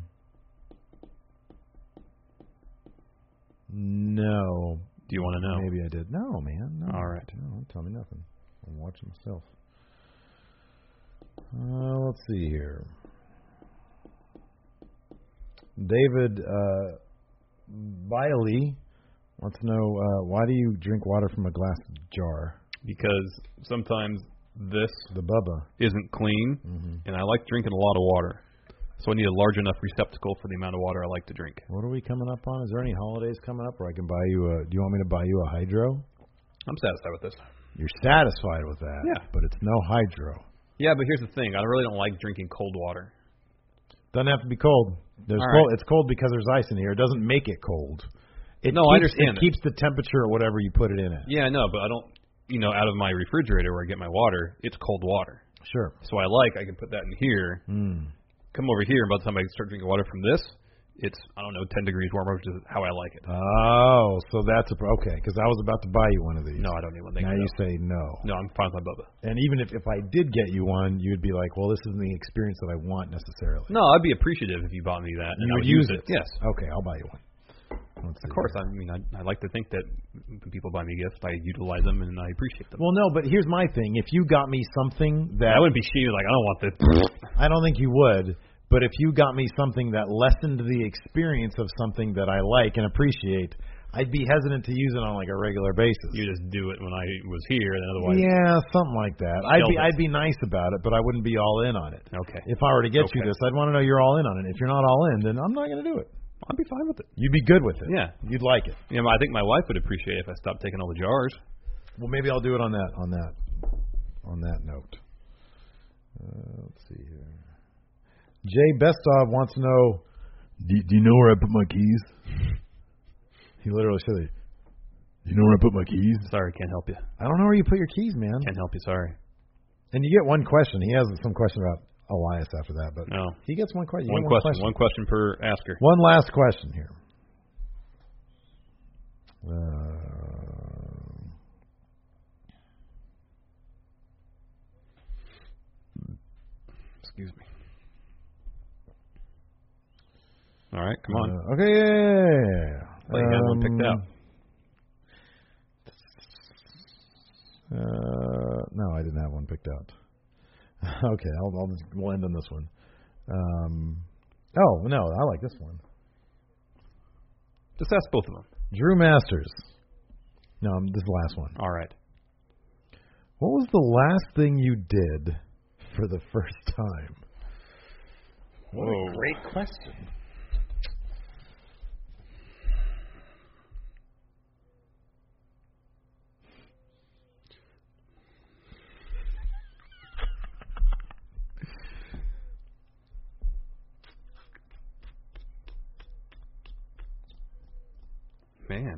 No. Do you want to know? Maybe I did. No, man. No. All right. No, don't tell me nothing. I'm watching myself. Let's see here. David Biley wants to know, why do you drink water from a glass jar? Because sometimes the Bubba isn't clean, and I like drinking a lot of water. So I need a large enough receptacle for the amount of water I like to drink. What are we coming up on? Is there any holidays coming up where I can buy you do you want me to buy you a hydro? I'm satisfied with this. You're satisfied with that. Yeah. But it's no hydro. Yeah, but here's the thing. I really don't like drinking cold water. Doesn't have to be cold. There's All cold. right. It's cold because there's ice in here. It doesn't make it cold. I understand It keeps the temperature at whatever you put it in at. Yeah, I know, but I don't, out of my refrigerator where I get my water, it's cold water. Sure. So I can put that in here, come over here, and by the time I start drinking water from this, it's, 10 degrees warmer, which is how I like it. Oh, so that's okay, because I was about to buy you one of these. No, I don't need one. Now you say no. No, I'm fine with my Bubba. And even if I did get you one, you'd be like, well, this isn't the experience that I want necessarily. No, I'd be appreciative if you bought me that. And you I would use it. Yes. Okay, I'll buy you one. Of course. I like to think that when people buy me gifts, I utilize them and I appreciate them. Well, no, but here's my thing. If you got me something that... I wouldn't be shady like, I don't want this. I don't think you would. But if you got me something that lessened the experience of something that I like and appreciate, I'd be hesitant to use it on like a regular basis. You just do it when I was here, and otherwise. Yeah, something like that. I'd be nice about it, but I wouldn't be all in on it. Okay. If I were to get you this, I'd want to know you're all in on it. If you're not all in, then I'm not going to do it. I'd be fine with it. You'd be good with it. Yeah, you'd like it. Yeah, I think my wife would appreciate it if I stopped taking all the jars. Well, maybe I'll do it on that note. Let's see here. Jay Bestov wants to know, do you know where I put my keys? He literally said it. Do you know where I put my keys? Sorry, can't help you. I don't know where you put your keys, man. Can't help you, sorry. And you get one question. He has some question about Elias after that, but no. He gets one question. One question per asker. One last question here. Excuse me. All right, come on. Okay, yeah. You had one picked out. No, I didn't have one picked out. Okay, we'll end on this one. Oh, no, I like this one. Just ask both of them. Drew Masters. No, this is the last one. All right. What was the last thing you did for the first time? What a great question. Man.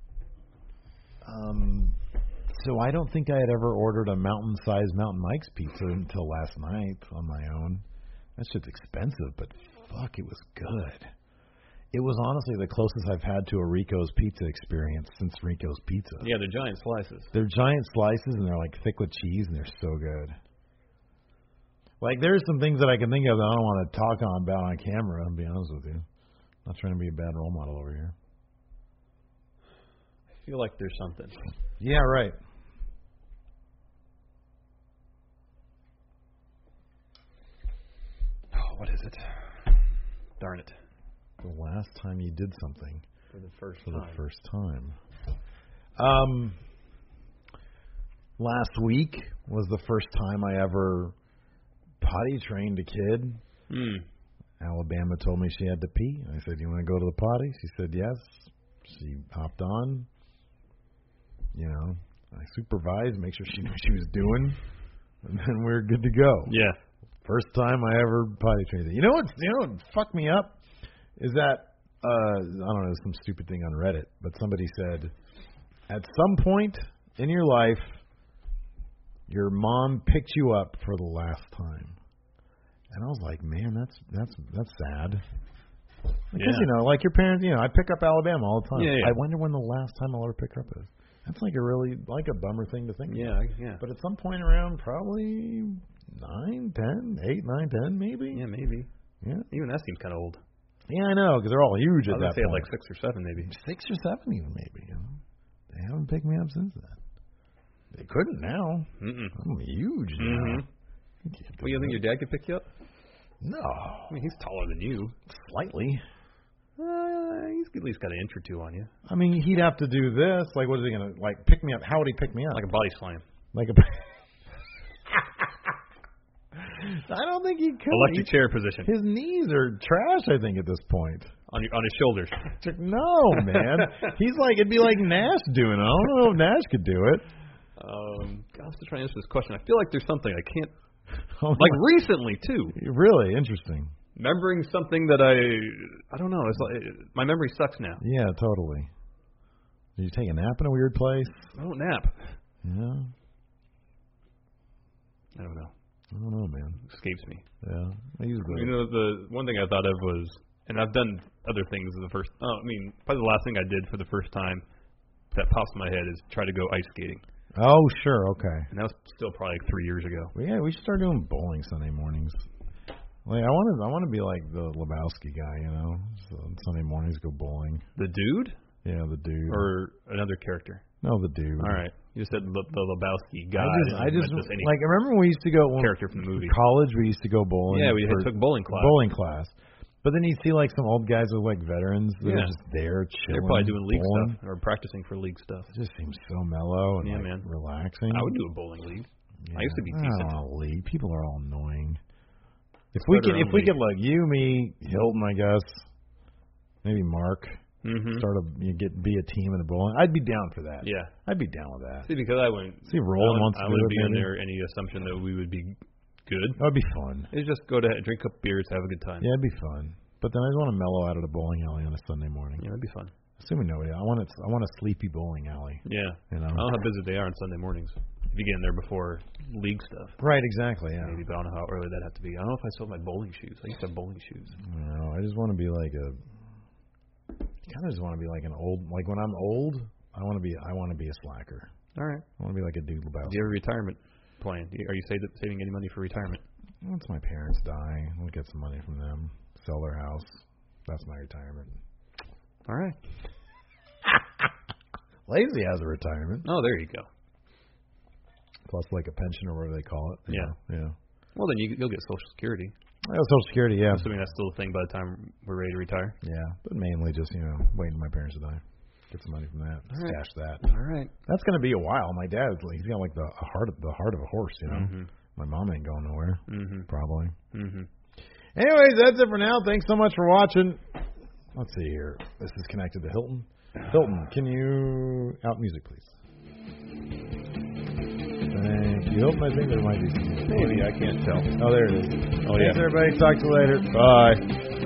So I don't think I had ever ordered a mountain-sized Mountain Mike's pizza until last night on my own. That shit's expensive, but fuck, it was good. It was honestly the closest I've had to a Rico's Pizza experience since Rico's Pizza. Yeah, they're giant slices. They're giant slices, and they're like thick with cheese, and they're so good. Like, there's some things that I can think of that I don't want to talk about on camera, I'll be honest with you. I'm not trying to be a bad role model over here. I feel like there's something. Yeah, right. Oh, what is it? Darn it. The last time you did something. For the first time. Last week was the first time I ever potty trained a kid. Alabama told me she had to pee. I said, "You want to go to the potty?" She said, "Yes." She hopped on. I supervised, make sure she knew what she was doing, and then we were good to go. Yeah. First time I ever potty trained. You know what fucked me up is that I don't know, some stupid thing on Reddit, but somebody said at some point in your life your mom picked you up for the last time. And I was like, man, that's sad. Because like your parents, I pick up Alabama all the time. Yeah. I wonder when the last time I'll ever pick her up is. That's like a bummer thing to think about. Yeah. But at some point around probably 9, 10, 8, 9, 10 maybe. Yeah, maybe. Yeah. Even that seems kind of old. Yeah, I know, because they're all huge at that point. point. Like 6 or 7 maybe. 6 or 7 even maybe. They haven't picked me up since then. They couldn't now. I'm huge now. Well, you think your dad could pick you up? No. I mean, he's taller than you. Slightly. He's at least got an inch or two on you. I mean, he'd have to do this. Like, what is he going to, pick me up? How would he pick me up? Like a body slam. I don't think he could. Electric chair position. His knees are trash, I think, at this point. On his shoulders. No, man. He's like, it'd be like Nash doing it. I don't know if Nash could do it. I was just trying to answer this question. I feel like there's something I can't. Like recently, too. Really interesting. Remembering something that I don't know. It's like, my memory sucks now. Yeah, totally. Did you take a nap in a weird place? I don't nap. Yeah. I don't know. I don't know, man. It escapes me. Yeah. The one thing I thought of was, and I've done other things probably the last thing I did for the first time that pops in my head is try to go ice skating. Oh, sure, okay. And that was still probably like 3 years ago. Well, yeah, we should start doing bowling Sunday mornings. Like, I want to be like the Lebowski guy, you know. So Sunday mornings go bowling. The dude? Yeah, the dude. Or another character? No, the dude. All right. You said the Lebowski guy. I just like, I remember when we used to go character from the movie. College, we used to go bowling. Yeah, we took bowling class. Bowling class. But then you see like some old guys with like veterans that are just there chilling. They're probably doing league bowling. stuff or practicing for league stuff. It just seems so mellow and man. Relaxing. I would do a bowling league. Yeah. I used to be decent. I don't know, league. People are all annoying. If we could like you, me, Hilton, I guess, maybe Mark, be a team in the bowling. I'd be down for that. Yeah, I'd be down with that. See, because I wouldn't. Roland wants to do it. I wouldn't be under any assumption that we would be good. That'd be fun. It's just go to drink a couple beers, have a good time. Yeah, it'd be fun. But then I just want to mellow out at a bowling alley on a Sunday morning. Yeah, that'd be fun. Assuming nobody. I want a sleepy bowling alley. Yeah. You know? I don't know how busy they are on Sunday mornings. If you get in there before league stuff. Right, exactly, yeah. Maybe, but I don't know how early that'd have to be. I don't know if I still have my bowling shoes. I used to have bowling shoes. No, I just want to be like kind of just want to be like an old, like when I'm old, I want to be a slacker. All right. I want to be like a dude Lebowski. Do you have a retirement plan? Are you saving any money for retirement? Once my parents die, I'll get some money from them, sell their house. That's my retirement. All right. Lazy has a retirement. Oh, there you go. Plus, like a pension or whatever they call it. Yeah. Yeah. Well, then you'll get Social Security. Social Security, yeah. I'm assuming that's still a thing by the time we're ready to retire. Yeah, but mainly just waiting for my parents to die. Get some money from that. All Stash that. All right. That's gonna be a while. My dad's he's got like the heart of a horse. You know. Mm-hmm. My mom ain't going nowhere. Mm-hmm. Probably. Mm-hmm. Anyways, that's it for now. Thanks so much for watching. Let's see here. This is connected to Hilton. Hilton, can you out music, please? Thank you. Hilton, I think there might be some. Maybe, I can't tell. Oh, there it is. Oh, yeah. Thanks, everybody. Talk to you later. Bye.